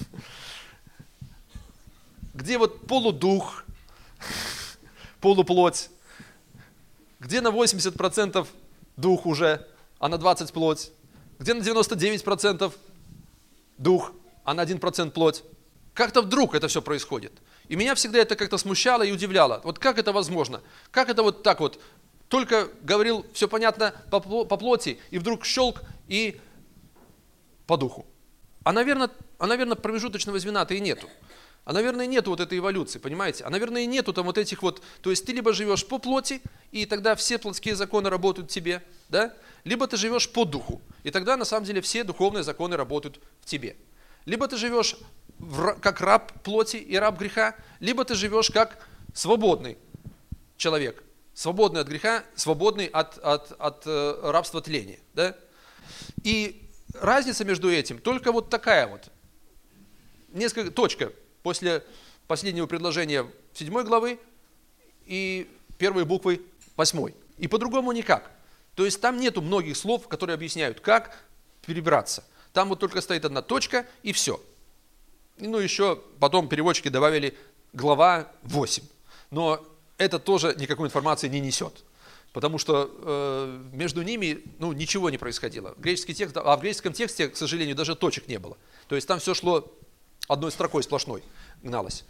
A: Где вот полудух, полуплоть? Где на восемьдесят процентов дух уже, а на двадцать процентов плоть? Где на девяносто девять процентов дух, а на один процент плоть? Как-то вдруг это все происходит. И меня всегда это как-то смущало и удивляло. Вот как это возможно? Как это вот так вот? Только говорил, все понятно по, по плоти, и вдруг щелк и по духу. А, наверное, а, наверное, промежуточного звена-то и нету. А, наверное, нету вот этой эволюции, понимаете? А, наверное, и нету там вот этих вот... То есть ты либо живешь по плоти, и тогда все плотские законы работают в тебе, да? Либо ты живешь по духу, и тогда, на самом деле, все духовные законы работают в тебе. Либо ты живешь в, как раб плоти и раб греха, либо ты живешь как свободный человек. Свободный от греха, свободный от, от, от э, рабства тления. Да? И разница между этим только вот такая вот. Несколько, точка после последнего предложения седьмой главы и первой буквы восьмой. И по-другому никак. То есть там нету многих слов, которые объясняют, как перебраться. Там вот только стоит одна точка и все. И, ну еще потом переводчики добавили глава восемь. Но это тоже никакой информации не несет. Потому что э, между ними ну, ничего не происходило. Греческий текст, а в греческом тексте, к сожалению, даже точек не было. То есть там все шло одной строкой сплошной, гналось.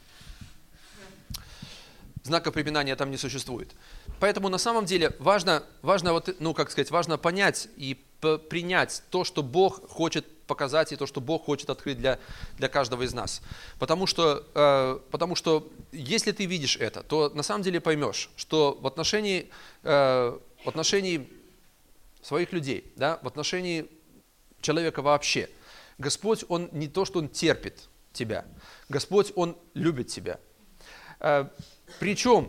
A: Знаков препинания там не существует. Поэтому на самом деле важно, важно, вот, ну, как сказать, важно понять и принять то, что Бог хочет показать, и то, что Бог хочет открыть для, для каждого из нас. Потому что, э, потому что если ты видишь это, то на самом деле поймешь, что в отношении, э, в отношении своих людей, да, в отношении человека вообще, Господь, Он не то, что Он терпит тебя, Господь, Он любит тебя. Э, причем,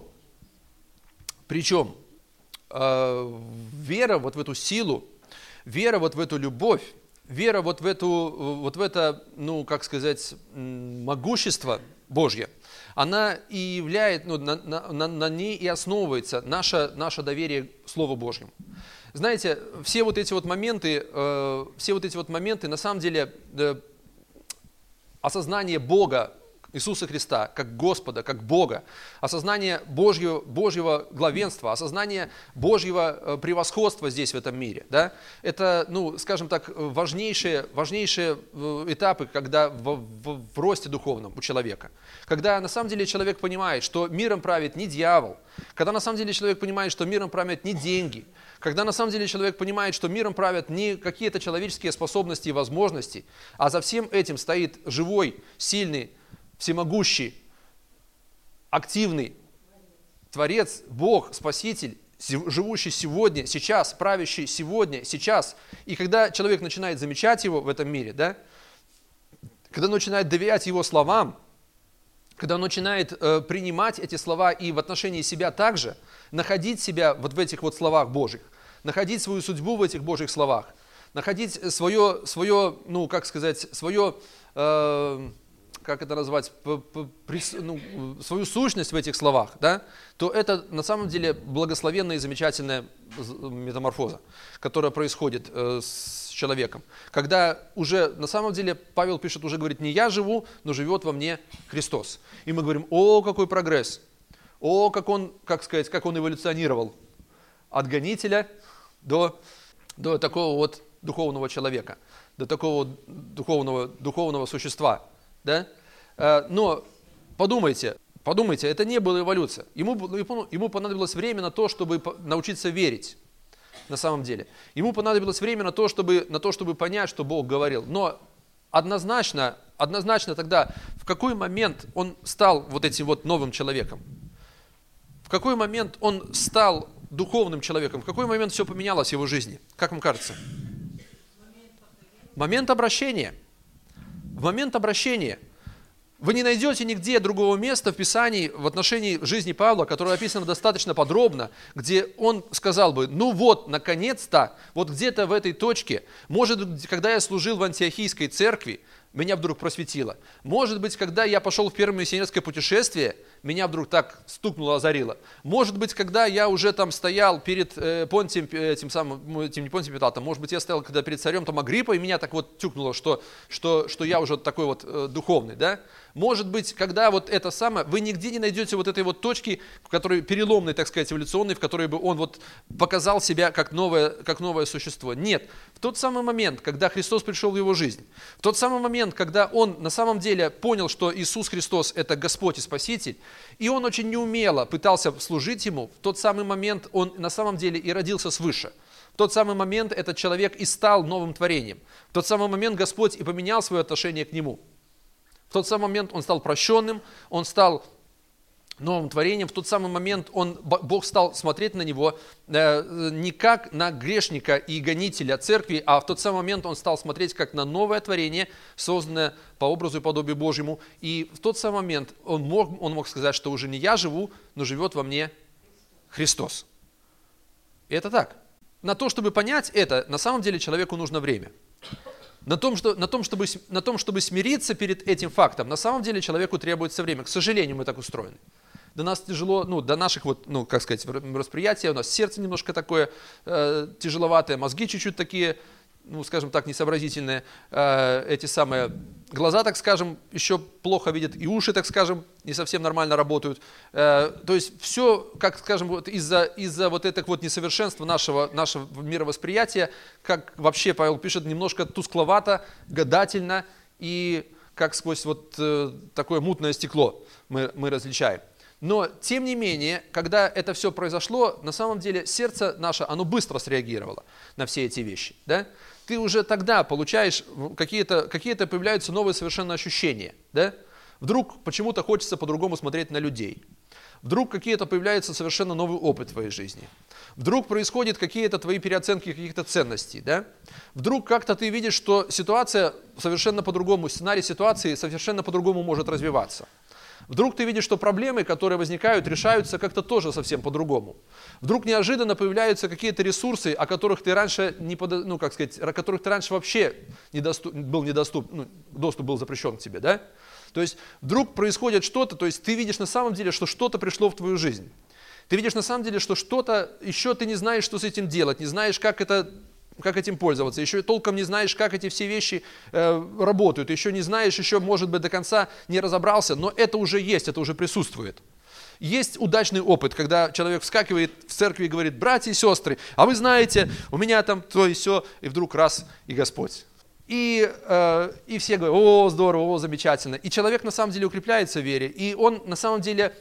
A: причем э, вера вот в эту силу, вера вот в эту любовь, вера вот в, эту, вот в это, ну, как сказать, могущество Божье, она и является, ну, на, на, на ней и основывается наше, наше доверие к Слову Божьему. Знаете, все вот эти вот моменты, э, все вот эти вот моменты, на самом деле, э, осознание Бога, Иисуса Христа, как Господа, как Бога, осознание Божьего, Божьего главенства, осознание Божьего превосходства здесь, в этом мире. Да? Это, ну, скажем так, важнейшие, важнейшие этапы, когда в, в, в росте духовном у человека. Когда на самом деле человек понимает, что миром правит не дьявол, когда на самом деле человек понимает, что миром правят не деньги, когда на самом деле человек понимает, что миром правят не какие-то человеческие способности и возможности, а за всем этим стоит живой, сильный, всемогущий, активный Творец, Бог, Спаситель, живущий сегодня, сейчас, правящий сегодня, сейчас. И когда человек начинает замечать Его в этом мире, да, когда он начинает доверять Его словам, когда он начинает э, принимать эти слова и в отношении себя также, находить себя вот в этих вот словах Божьих, находить свою судьбу в этих Божьих словах, находить свое, свое ну, как сказать, свое... Э, как это назвать, ну, свою сущность в этих словах, да, то это на самом деле благословенная и замечательная метаморфоза, которая происходит э, с человеком. Когда уже, на самом деле, Павел пишет, уже говорит, не я живу, но живет во мне Христос. И мы говорим, о, какой прогресс, о, как он, как сказать, как он эволюционировал от гонителя до, до такого вот духовного человека, до такого духовного, духовного существа. Да? Но подумайте, подумайте, это не была эволюция. Ему, ему понадобилось время на то, чтобы научиться верить, на самом деле. Ему понадобилось время на то, чтобы, на то, чтобы понять, что Бог говорил. Но однозначно, однозначно тогда, в какой момент он стал вот этим вот новым человеком? В какой момент он стал духовным человеком? В какой момент все поменялось в его жизни? Как вам кажется? Момент обращения. В момент обращения вы не найдете нигде другого места в Писании в отношении жизни Павла, которое описано достаточно подробно, где он сказал бы, ну вот, наконец-то, вот где-то в этой точке, может быть, когда я служил в Антиохийской церкви, меня вдруг просветило. Может быть, когда я пошел в первое миссионерское путешествие, меня вдруг так стукнуло, озарило. Может быть, когда я уже там стоял перед э, Понтием, этим самым, этим не Понтием Пилатом, может быть, я стоял когда перед царем там Агриппой, и меня так вот тюкнуло, что, что, что я уже такой вот э, духовный, да? Может быть, когда вот это самое, вы нигде не найдете вот этой вот точки, в которой переломной, так сказать, эволюционной, в которой бы он вот показал себя как новое, как новое существо. Нет. В тот самый момент, когда Христос пришел в его жизнь, в тот самый момент, когда он на самом деле понял, что Иисус Христос – это Господь и Спаситель, и он очень неумело пытался служить ему, в тот самый момент он на самом деле и родился свыше. В тот самый момент этот человек и стал новым творением. В тот самый момент Господь и поменял свое отношение к нему. В тот самый момент он стал прощенным, он стал новым творением. В тот самый момент он, Бог стал смотреть на него э, не как на грешника и гонителя церкви, а в тот самый момент он стал смотреть как на новое творение, созданное по образу и подобию Божьему. И в тот самый момент он мог, он мог сказать, что уже не я живу, но живет во мне Христос. И это так. На то, чтобы понять это, на самом деле человеку нужно время. На том, что, на, том, чтобы, на том, чтобы смириться перед этим фактом, на самом деле человеку требуется время. К сожалению, мы так устроены. До нас тяжело, ну, до наших, вот, ну, как сказать, восприятия, у нас сердце немножко такое э, тяжеловатое, мозги чуть-чуть такие, ну, скажем так, несообразительные, э, эти самые глаза, так скажем, еще плохо видят, и уши, так скажем, не совсем нормально работают. Э, то есть все, как скажем, вот из-за, из-за вот этого вот несовершенства нашего, нашего мировосприятия, как вообще Павел пишет, немножко тускловато, гадательно, и как сквозь вот э, такое мутное стекло мы, мы различаем. Но, тем не менее, когда это все произошло, на самом деле сердце наше, оно быстро среагировало на все эти вещи. Да? Ты уже тогда получаешь, какие-то, какие-то появляются новые совершенно ощущения. Да? Вдруг почему-то хочется по-другому смотреть на людей. Вдруг какие-то появляется совершенно новый опыт в твоей жизни. Вдруг происходят какие-то твои переоценки каких-то ценностей. Да? Вдруг как-то ты видишь, что ситуация совершенно по-другому, сценарий ситуации совершенно по-другому может развиваться. Вдруг ты видишь, что проблемы, которые возникают, решаются как-то тоже совсем по-другому. Вдруг неожиданно появляются какие-то ресурсы, о которых ты раньше не под, ну, как сказать, о которых ты раньше вообще недоступ, был недоступен, ну, доступ был запрещен к тебе, да? То есть вдруг происходит что-то, то есть ты видишь на самом деле, что что-то пришло в твою жизнь. Ты видишь на самом деле, что что-то еще ты не знаешь, что с этим делать, не знаешь, как это. Как этим пользоваться, еще толком не знаешь, как эти все вещи э, работают, еще не знаешь, еще, может быть, до конца не разобрался, но это уже есть, это уже присутствует. Есть удачный опыт, когда человек вскакивает в церкви и говорит: братья и сестры, а вы знаете, у меня там то и сё, и вдруг раз, и Господь. И, э, и все говорят: о, здорово, о, замечательно. И человек на самом деле укрепляется в вере, и он на самом деле...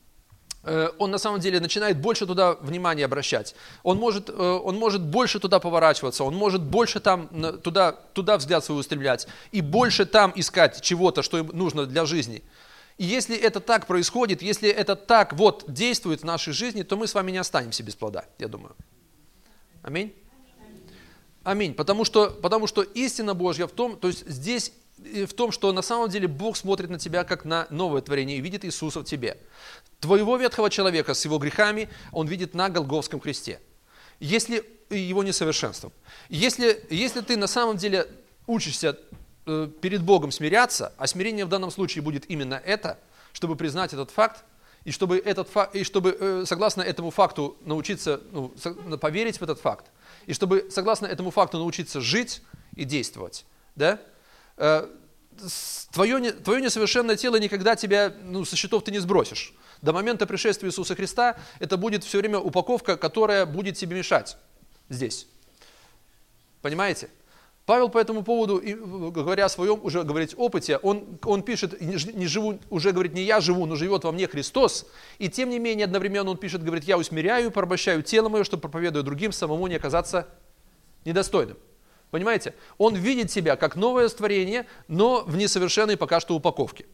A: он на самом деле начинает больше туда внимания обращать. Он может, он может больше туда поворачиваться, он может больше там, туда, туда взгляд свой устремлять и больше там искать чего-то, что им нужно для жизни. И если это так происходит, если это так вот действует в нашей жизни, то мы с вами не останемся без плода, я думаю. Аминь? Аминь. Потому что, потому что истина Божья в том, то есть здесь в том, что на самом деле Бог смотрит на тебя как на новое творение и видит Иисуса в тебе. Твоего ветхого человека с его грехами он видит на Голгофском кресте, если его несовершенством. Если, если ты на самом деле учишься э, перед Богом смиряться, а смирение в данном случае будет именно это, чтобы признать этот факт, и чтобы, этот факт, и чтобы э, согласно этому факту научиться, ну, поверить в этот факт, и чтобы согласно этому факту научиться жить и действовать, да? э, твое, твое несовершенное тело никогда тебя, ну, со счетов ты не сбросишь. До момента пришествия Иисуса Христа это будет все время упаковка, которая будет тебе мешать здесь. Понимаете? Павел по этому поводу, говоря о своем, уже говорить опыте, он, он пишет, не живу, уже говорит, не я живу, но живет во мне Христос. И тем не менее, одновременно он пишет, говорит, я усмиряю, порабощаю тело мое, чтобы проповедуя другим, самому не оказаться недостойным. Понимаете? Он видит себя как новое творение, но в несовершенной пока что упаковке.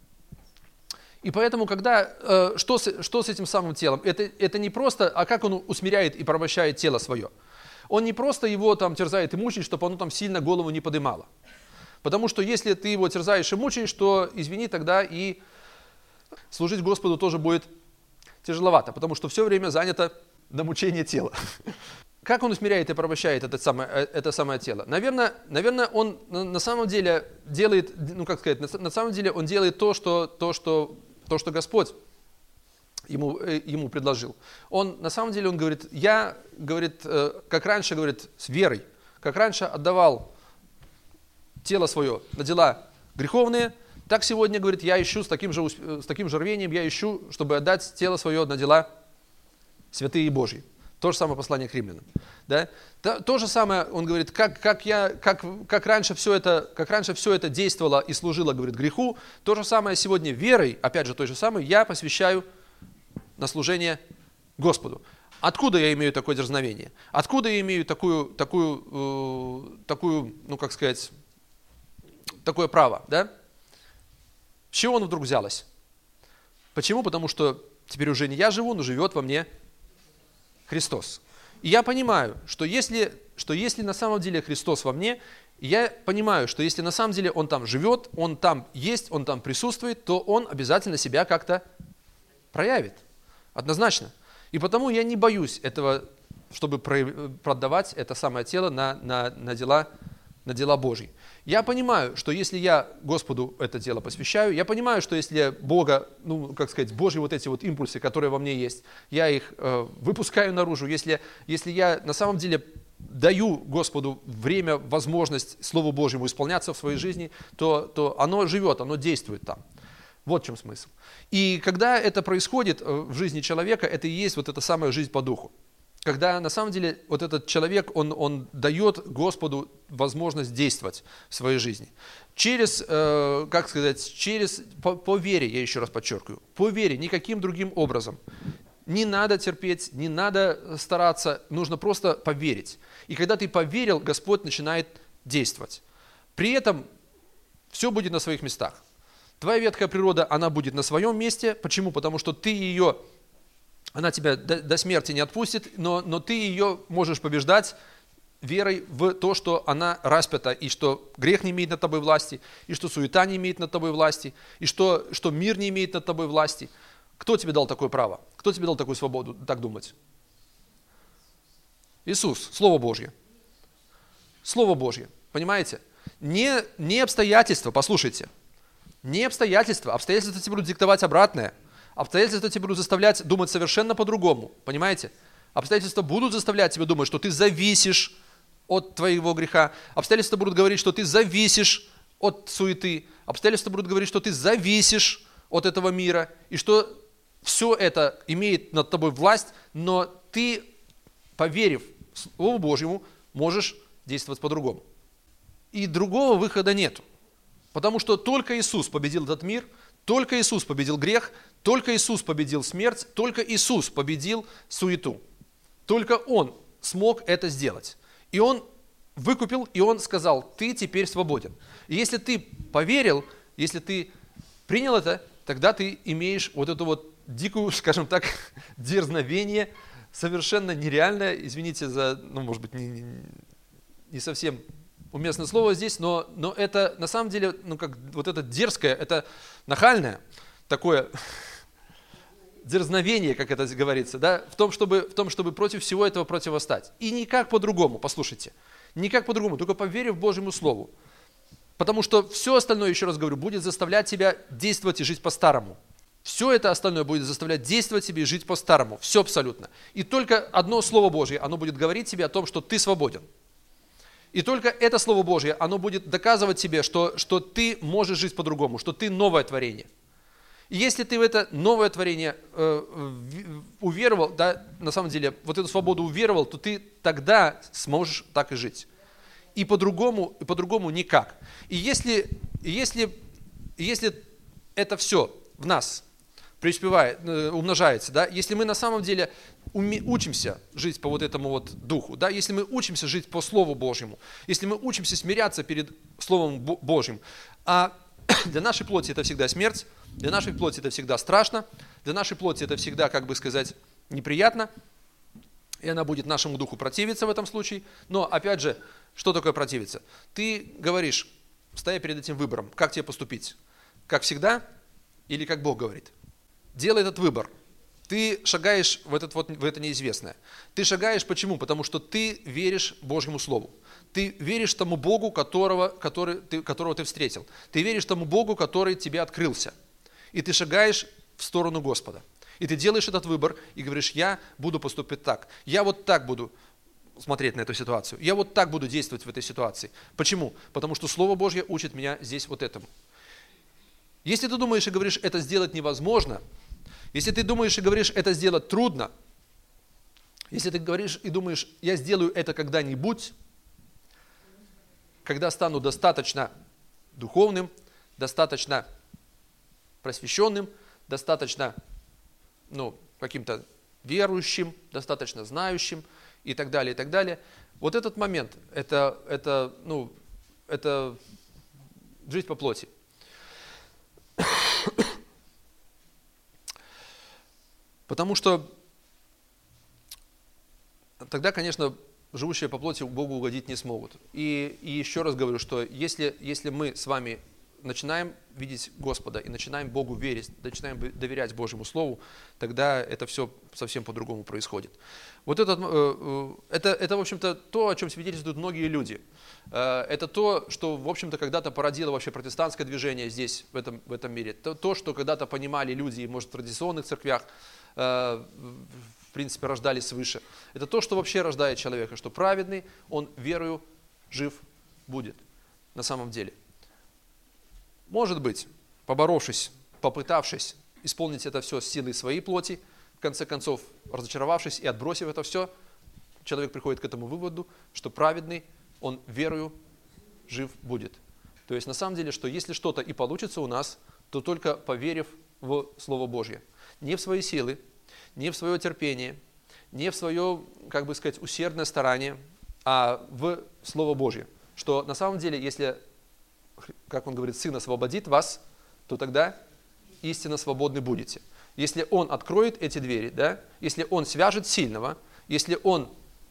A: И поэтому, когда, э, что, с, что с этим самым телом? Это, это не просто, а как он усмиряет и порабощает тело свое? Он не просто его там терзает и мучает, чтобы оно там сильно голову не подымало. Потому что если ты его терзаешь и мучаешь, то, извини, тогда и служить Господу тоже будет тяжеловато, потому что все время занято на мучение тела. Как он усмиряет и порабощает это самое, это самое тело? Наверное, наверное, он на самом деле делает, ну как сказать, на, на самом деле он делает то, что, то, что, то, что Господь ему, ему предложил. Он, на самом деле, он говорит, я, говорит, как раньше, говорит, с верой, как раньше отдавал тело свое на дела греховные, так сегодня, говорит, я ищу с таким же, с таким же рвением, я ищу, чтобы отдать тело свое на дела святые и Божьи. То же самое послание к римлянам. Да? То, то же самое, он говорит, как, как, я, как, как, раньше все это, как раньше все это действовало и служило, говорит, греху, то же самое сегодня верой, опять же, то же самое, я посвящаю на служение Господу. Откуда я имею такое дерзновение? Откуда я имею такую, такую, э, такую, ну как сказать, такое право, да? С чего оно вдруг взялось? Почему? Потому что теперь уже не я живу, но живет во мне Христос. И я понимаю, что если, что если на самом деле Христос во мне, я понимаю, что если на самом деле Он там живет, Он там есть, Он там присутствует, то Он обязательно себя как-то проявит. Однозначно. И потому я не боюсь этого, чтобы продавать это самое тело на, на, на, дела, на дела Божьи. Я понимаю, что если я Господу это дело посвящаю, я понимаю, что если я Бога, ну, как сказать, Божьи вот эти вот импульсы, которые во мне есть, я их э, выпускаю наружу, если, если я на самом деле даю Господу время, возможность Слову Божьему исполняться в своей жизни, то, то оно живет, оно действует там. Вот в чем смысл. И когда это происходит в жизни человека, это и есть вот эта самая жизнь по духу. Когда на самом деле вот этот человек, он, он дает Господу возможность действовать в своей жизни. Через, э, как сказать, через, по, по вере, я еще раз подчеркиваю, по вере, никаким другим образом. Не надо терпеть, не надо стараться, нужно просто поверить. И когда ты поверил, Господь начинает действовать. При этом все будет на своих местах. Твоя ветхая природа, она будет на своем месте. Почему? Потому что ты ее, она тебя до, до смерти не отпустит, но, но ты ее можешь побеждать верой в то, что она распята, и что грех не имеет над тобой власти, и что суета не имеет над тобой власти, и что, что мир не имеет над тобой власти. Кто тебе дал такое право? Кто тебе дал такую свободу так думать? Иисус, Слово Божье. Слово Божье, понимаете? Не, не обстоятельства, послушайте. Не обстоятельства. Обстоятельства тебе будут диктовать обратное. Обстоятельства тебя будут заставлять думать совершенно по-другому. Понимаете? Обстоятельства будут заставлять тебя думать, что ты зависишь от твоего греха. Обстоятельства будут говорить, что ты зависишь от суеты. Обстоятельства будут говорить, что ты зависишь от этого мира. И что все это имеет над тобой власть, но ты, поверив Слову Божьему, можешь действовать по-другому. И другого выхода нету. Потому что только Иисус победил этот мир, только Иисус победил грех, только Иисус победил смерть, только Иисус победил суету. Только Он смог это сделать. И Он выкупил, и Он сказал, ты теперь свободен. И если ты поверил, если ты принял это, тогда ты имеешь вот эту вот дикую, скажем так, дерзновение, совершенно нереальное, извините за, ну, может быть, не, не совсем уместное слово здесь, но, но это на самом деле, ну как вот это дерзкое, это нахальное такое дерзновение, как это говорится, да, в том, чтобы, в том, чтобы против всего этого противостать. И никак по-другому, послушайте, никак по-другому, только поверив Божьему Слову. Потому что все остальное, еще раз говорю, будет заставлять тебя действовать и жить по-старому. Все это остальное будет заставлять действовать тебе и жить по-старому. Все абсолютно. И только одно Слово Божье, оно будет говорить тебе о том, что ты свободен. И только это Слово Божье, оно будет доказывать тебе, что, что ты можешь жить по-другому, что ты новое творение. И если ты в это новое творение э, уверовал, да, на самом деле, вот эту свободу уверовал, то ты тогда сможешь так и жить. И по-другому, и по-другому никак. И если, если, если это все в нас преуспевает, умножается, да, если мы на самом деле уми, учимся жить по вот этому вот духу, да, если мы учимся жить по Слову Божьему, если мы учимся смиряться перед Словом Божьим, а для нашей плоти это всегда смерть, для нашей плоти это всегда страшно, для нашей плоти это всегда, как бы сказать, неприятно, и она будет нашему духу противиться в этом случае. Но, опять же, что такое противиться? Ты говоришь, стоя перед этим выбором, как тебе поступить? Как всегда или как Бог говорит? Делай этот выбор. Ты шагаешь в, этот вот, в это неизвестное. Ты шагаешь почему? Потому что ты веришь Божьему Слову. Ты веришь тому Богу, которого, который, ты, которого ты встретил. Ты веришь тому Богу, который тебе открылся. И ты шагаешь в сторону Господа. И ты делаешь этот выбор и говоришь, я буду поступить так. Я вот так буду смотреть на эту ситуацию. Я вот так буду действовать в этой ситуации. Почему? Потому что Слово Божье учит меня здесь вот этому. Если ты думаешь и говоришь, это сделать невозможно, если ты думаешь и говоришь, это сделать трудно, если ты говоришь и думаешь, я сделаю это когда-нибудь, когда стану достаточно духовным, достаточно просвещенным, достаточно ну, каким-то верующим, достаточно знающим и так далее, и так далее. Вот этот момент, это, это, ну, это жизнь по плоти. Потому что тогда, конечно, живущие по плоти Богу угодить не смогут. И, и еще раз говорю, что если, если мы с вами начинаем видеть Господа и начинаем Богу верить, начинаем доверять Божьему Слову, тогда это все совсем по-другому происходит. Вот этот, это, это, в общем-то, то, о чем свидетельствуют многие люди. Это то, что, в общем-то, когда-то породило вообще протестантское движение здесь, в этом, в этом мире. То, то, что когда-то понимали люди, может, в традиционных церквях, в принципе, рождались свыше. Это то, что вообще рождает человека, что праведный, он верою жив будет на самом деле. Может быть, поборовшись, попытавшись исполнить это все с силой своей плоти, в конце концов, разочаровавшись и отбросив это все, человек приходит к этому выводу, что праведный, он верою жив будет. То есть, на самом деле, что если что-то и получится у нас, то только поверив в Слово Божье. Не в свои силы, не в свое терпение, не в свое, как бы сказать, усердное старание, а в Слово Божье. Что на самом деле, если, как он говорит, Сын освободит вас, то тогда истинно свободны будете. Если Он откроет эти двери, да, если Он свяжет сильного, если Он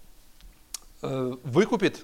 A: э, выкупит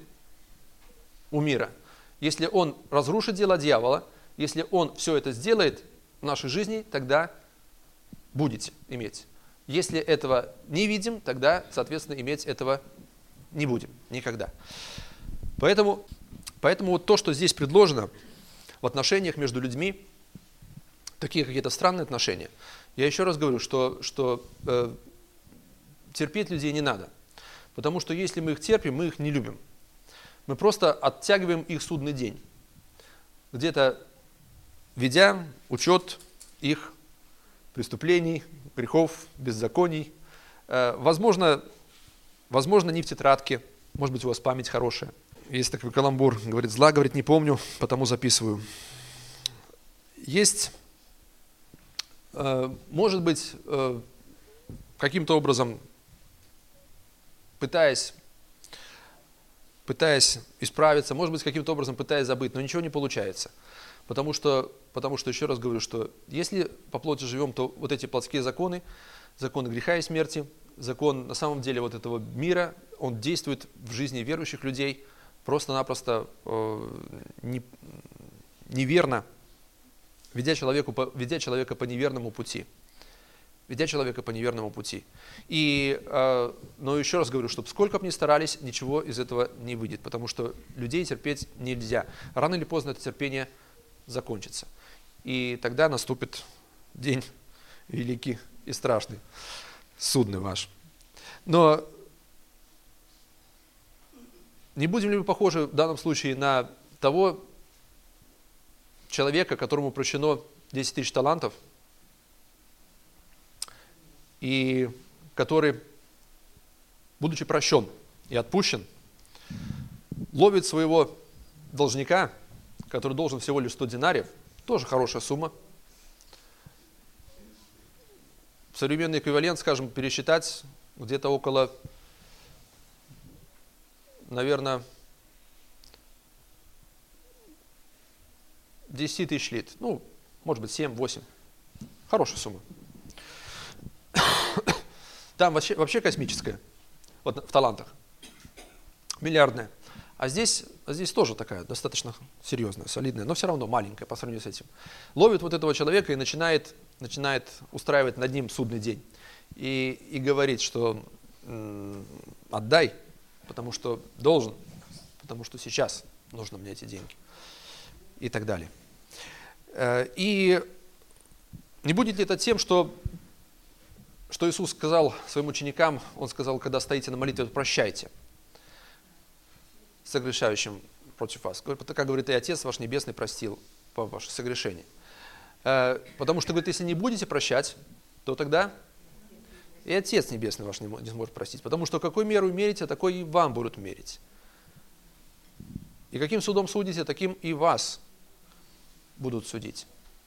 A: у мира, если Он разрушит дело дьявола, если Он все это сделает в нашей жизни, тогда будете иметь. Если этого не видим, тогда, соответственно, иметь этого не будем никогда. Поэтому, поэтому вот то, что здесь предложено в отношениях между людьми, такие какие-то странные отношения, я еще раз говорю, что, что э, терпеть людей не надо. Потому что если мы их терпим, мы их не любим. Мы просто оттягиваем их судный день. Где-то ведя учет их преступлений, грехов, беззаконий. Э, возможно, возможно, не в тетрадке. Может быть, у вас память хорошая. Есть такой каламбур. Говорит, зла, говорит, не помню, потому записываю. Есть, э, может быть, э, каким-то образом, пытаясь, пытаясь исправиться, может быть, каким-то образом пытаясь забыть, но ничего не получается. Потому что, потому что, еще раз говорю, что если по плоти живем, то вот эти плотские законы, законы греха и смерти, закон на самом деле вот этого мира, он действует в жизни верующих людей просто-напросто э, не, неверно, ведя, человеку по, ведя человека по неверному пути. Ведя человека по неверному пути. И, э, но еще раз говорю, что сколько бы ни старались, ничего из этого не выйдет, потому что людей терпеть нельзя. Рано или поздно это терпение закончится. И тогда наступит день великий и страшный, судный ваш. Но не будем ли мы похожи в данном случае на того человека, которому прощено десять тысяч талантов, и который, будучи прощен и отпущен, ловит своего должника, который должен всего лишь сто динариев, тоже хорошая сумма. Современный эквивалент, скажем, пересчитать где-то около, наверное, десять тысяч лит. Ну, может быть, семь-восемь. Хорошая сумма. Там вообще, вообще космическая, вот в талантах, миллиардная. А здесь, а здесь тоже такая достаточно серьезная, солидная, но все равно маленькая по сравнению с этим. Ловит вот этого человека и начинает, начинает устраивать над ним судный день. И, и говорит, что м- отдай, потому что должен, потому что сейчас нужно мне эти деньги. И так далее. И не будет ли это тем, что что Иисус сказал своим ученикам, Он сказал, когда стоите на молитве, прощайте согрешающим против вас. Как говорит, и Отец ваш Небесный простил по ваших согрешениям. Потому что, говорит, если не будете прощать, то тогда и Отец Небесный ваш не сможет простить. Потому что какой меру мерите, такой и вам будут мерить. И каким судом судите, таким и вас будут судить.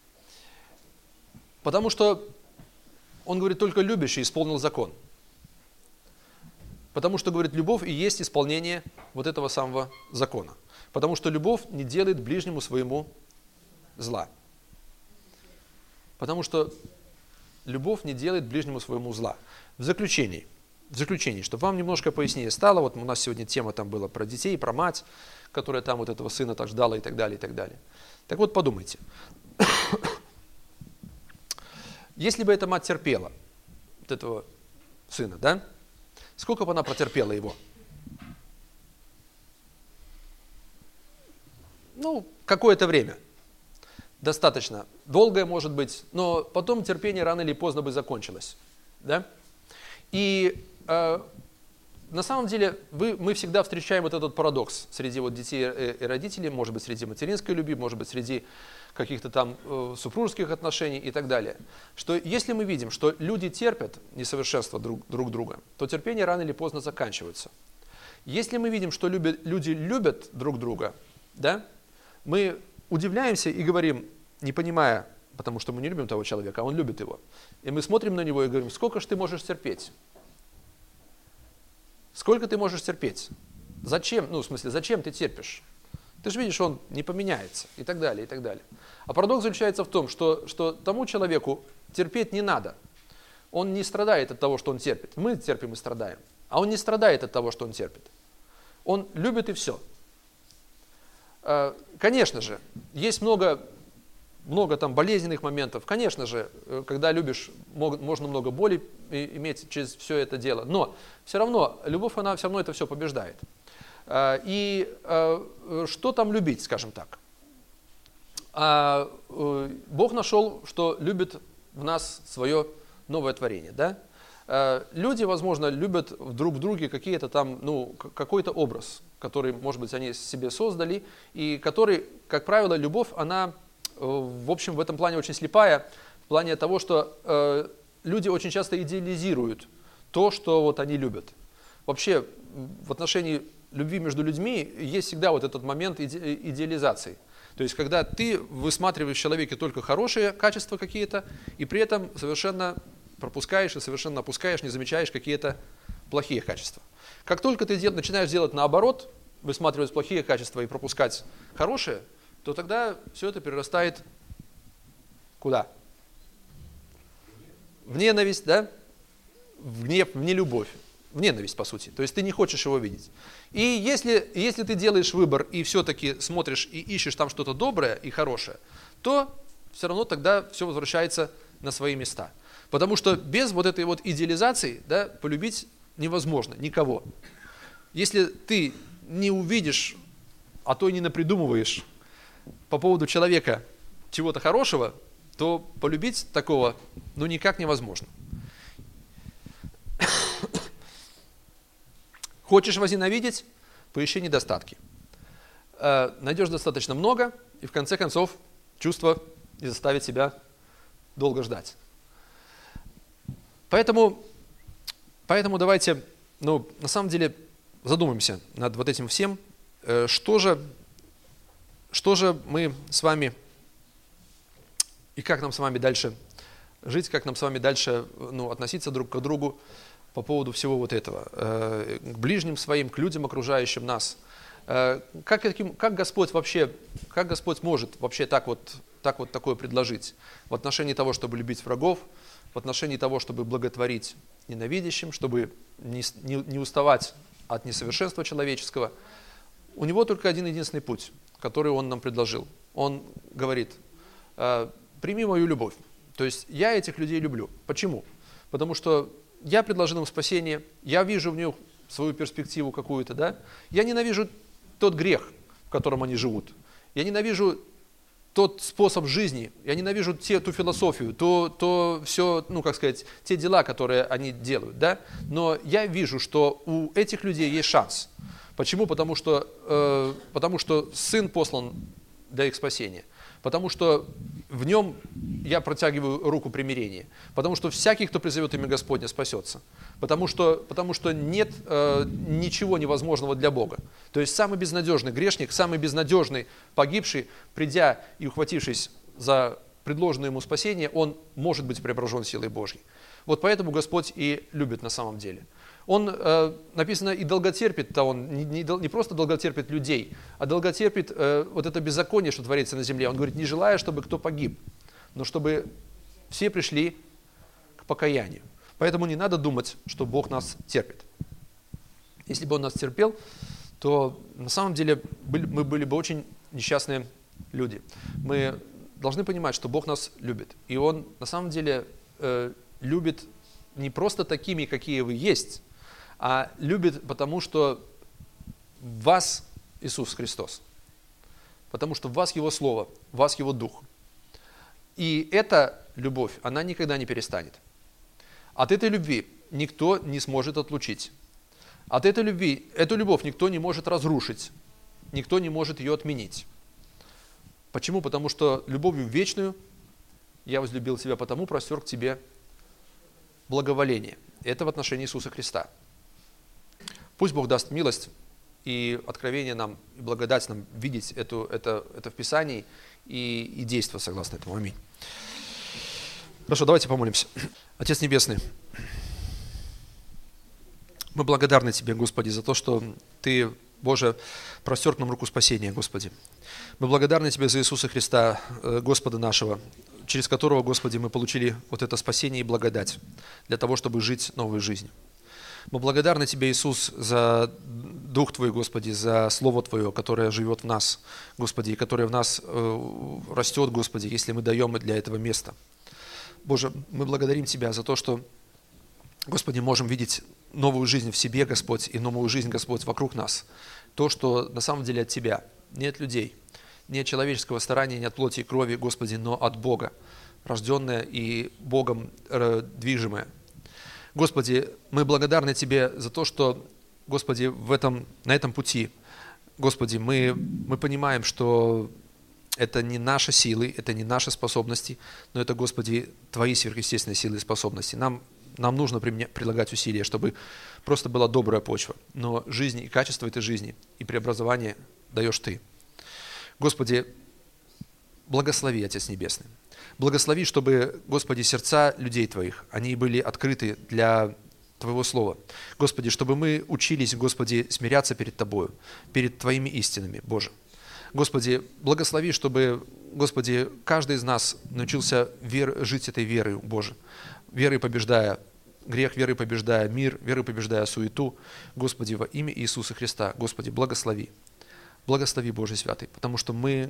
A: Потому что, он говорит, только любящий исполнил закон. Потому что, говорит, любовь и есть исполнение вот этого самого закона. Потому что любовь не делает ближнему своему зла. Потому что любовь не делает ближнему своему зла. В заключении, в заключении, чтобы вам немножко пояснее стало, вот у нас сегодня тема там была про детей, про мать, которая там вот этого сына так ждала и так далее, и так далее. Так вот, подумайте. Если бы эта мать терпела вот этого сына, да? Сколько бы она протерпела его? Ну, какое-то время. Достаточно долгое, может быть, но потом терпение рано или поздно бы закончилось. Да? И э, на самом деле вы, мы всегда встречаем вот этот парадокс среди вот детей и родителей, может быть, среди материнской любви, может быть, среди каких-то там э, супружеских отношений и так далее. Что если мы видим, что люди терпят несовершенство друг, друг друга, то терпение рано или поздно заканчивается. Если мы видим, что любят, люди любят друг друга, да, мы удивляемся и говорим, не понимая, потому что мы не любим того человека, а он любит его. И мы смотрим на него и говорим, сколько же ты можешь терпеть? Сколько ты можешь терпеть? Зачем? Ну, в смысле, зачем ты терпишь? Ты же видишь, он не поменяется и так далее, и так далее. А парадокс заключается в том, что, что тому человеку терпеть не надо. Он не страдает от того, что он терпит. Мы терпим и страдаем. А он не страдает от того, что он терпит. Он любит и все. Конечно же, есть много, много там болезненных моментов. Конечно же, когда любишь, можно много боли иметь через все это дело. Но все равно, любовь, она все равно это все побеждает. И что там любить, скажем так? Бог нашел, что любит в нас свое новое творение. Да? Люди, возможно, любят друг в друге какие-то там, ну, какой-то образ, который, может быть, они себе создали, и который, как правило, любовь, она, в общем, в этом плане очень слепая, в плане того, что люди очень часто идеализируют то, что вот они любят. Вообще, в отношении любви между людьми есть всегда вот этот момент иде- идеализации. То есть, когда ты высматриваешь в человеке только хорошие качества какие-то, и при этом совершенно пропускаешь и совершенно опускаешь, не замечаешь какие-то плохие качества. Как только ты дел- начинаешь делать наоборот, высматривать плохие качества и пропускать хорошие, то тогда все это перерастает куда? В ненависть, да? В гнев, в нелюбовь. В ненависть, по сути. То есть ты не хочешь его видеть. И если, если ты делаешь выбор и все-таки смотришь и ищешь там что-то доброе и хорошее, то все равно тогда все возвращается на свои места. Потому что без вот этой вот идеализации, да, полюбить невозможно никого. Если ты не увидишь, а то и не напридумываешь по поводу человека чего-то хорошего, то полюбить такого ну никак невозможно. Хочешь возненавидеть? Поищи недостатки. Э, найдешь достаточно много, и в конце концов чувство не заставит себя долго ждать. Поэтому, поэтому давайте, ну, на самом деле, задумаемся над вот этим всем. Э, что же, что же мы с вами, и как нам с вами дальше жить, как нам с вами дальше, ну, относиться друг к другу, по поводу всего вот этого, э, к ближним своим, к людям, окружающим нас. Э, как, каким, как Господь вообще, как Господь может вообще так вот, так вот такое предложить в отношении того, чтобы любить врагов, в отношении того, чтобы благотворить ненавидящим, чтобы не, не, не уставать от несовершенства человеческого. У Него только один единственный путь, который Он нам предложил. Он говорит, э, прими мою любовь. То есть я этих людей люблю. Почему? Потому что я предложил им спасение, я вижу в них свою перспективу какую-то, да? Я ненавижу тот грех, в котором они живут. Я ненавижу тот способ жизни, я ненавижу те, ту философию, то, то все, ну, как сказать, те дела, которые они делают, да? Но я вижу, что у этих людей есть шанс. Почему? Потому что, э, потому что Сын послан для их спасения. Потому что в нем я протягиваю руку примирения. Потому что всякий, кто призовет имя Господне, спасется. Потому что, потому что нет э, ничего невозможного для Бога. То есть самый безнадежный грешник, самый безнадежный погибший, придя и ухватившись за предложенное ему спасение, он может быть преображен силой Божьей. Вот поэтому Господь и любит на самом деле. Он, э, написано, и долготерпит-то он, не, не, не просто долготерпит людей, а долготерпит э, вот это беззаконие, что творится на земле. Он говорит, не желая, чтобы кто погиб, но чтобы все пришли к покаянию. Поэтому не надо думать, что Бог нас терпит. Если бы Он нас терпел, то на самом деле были, мы были бы очень несчастные люди. Мы должны понимать, что Бог нас любит. И Он на самом деле э, любит не просто такими, какие вы есть, а любит потому, что в вас Иисус Христос. Потому что в вас Его Слово, в вас Его Дух. И эта любовь, она никогда не перестанет. От этой любви никто не сможет отлучить. От этой любви, эту любовь никто не может разрушить, никто не может ее отменить. Почему? Потому что любовью вечную я возлюбил тебя, потому простер к тебе благоволение. Это в отношении Иисуса Христа. Пусть Бог даст милость и откровение нам, и благодать нам видеть эту, это, это в Писании и, и действовать согласно этому. Аминь. Хорошо, давайте помолимся. Отец Небесный, мы благодарны Тебе, Господи, за то, что Ты, Боже, простер к нам руку спасения, Господи. Мы благодарны Тебе за Иисуса Христа, Господа нашего, через которого, Господи, мы получили вот это спасение и благодать для того, чтобы жить новой жизнью. Мы благодарны Тебе, Иисус, за Дух Твой, Господи, за Слово Твое, которое живет в нас, Господи, и которое в нас э, растет, Господи, если мы даем для этого места. Боже, мы благодарим Тебя за то, что, Господи, можем видеть новую жизнь в себе, Господь, и новую жизнь, Господь, вокруг нас. То, что на самом деле от Тебя, не от людей, не от человеческого старания, не от плоти и крови, Господи, но от Бога, рожденное и Богом движимое. Господи, мы благодарны Тебе за то, что, Господи, в этом, на этом пути, Господи, мы, мы понимаем, что это не наши силы, это не наши способности, но это, Господи, Твои сверхъестественные силы и способности. Нам, нам нужно прилагать усилия, чтобы просто была добрая почва. Но жизнь и качество этой жизни, и преобразование даешь Ты. Господи, благослови, Отец Небесный. Благослови, чтобы, Господи, сердца людей Твоих, они были открыты для Твоего Слова. Господи, чтобы мы учились, Господи, смиряться перед Тобою, перед Твоими истинами, Боже. Господи, благослови, чтобы, Господи, каждый из нас научился вер, жить этой верой, Боже, верой побеждая грех, верой побеждая мир, верой побеждая суету. Господи, во имя Иисуса Христа, Господи, благослови. Благослови, Боже Святый, потому что мы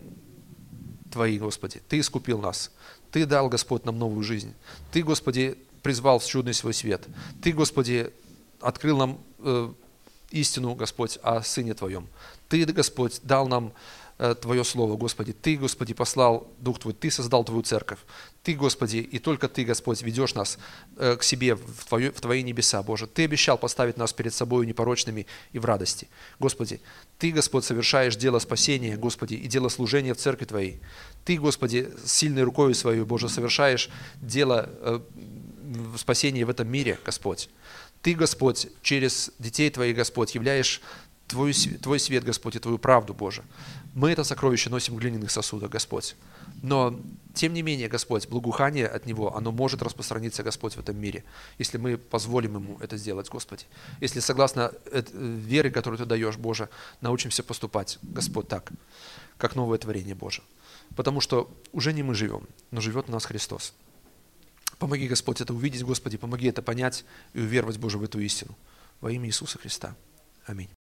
A: Твои, Господи. Ты искупил нас. Ты дал, Господь, нам новую жизнь. Ты, Господи, призвал в чудный свой свет. Ты, Господи, открыл нам э, истину, Господь, о Сыне Твоем. Ты, Господь, дал нам э, Твое Слово, Господи. Ты, Господи, послал Дух Твой. Ты создал Твою церковь. Ты, Господи, и только Ты, Господь, ведешь нас э, к себе, в, Твое, в Твои небеса, Боже. Ты обещал поставить нас перед собой непорочными и в радости. Господи, Ты, Господь, совершаешь дело спасения, Господи, и дело служения в церкви Твоей. Ты, Господи, с сильной рукой Своей, Боже, совершаешь дело э, спасения в этом мире, Господь. Ты, Господь, через детей Твоих, Господь, являешь Твой, Твой свет, Господь, и Твою правду, Боже. Мы это сокровище носим в глиняных сосудах, Господь. Но, тем не менее, Господь, благоухание от Него, оно может распространиться, Господь, в этом мире, если мы позволим Ему это сделать, Господи. Если согласно вере, которую Ты даешь, Боже, научимся поступать, Господь, так, как новое творение, Боже. Потому что уже не мы живем, но живет в нас Христос. Помоги, Господь, это увидеть, Господи, помоги это понять и уверовать, Боже, в эту истину. Во имя Иисуса Христа. Аминь.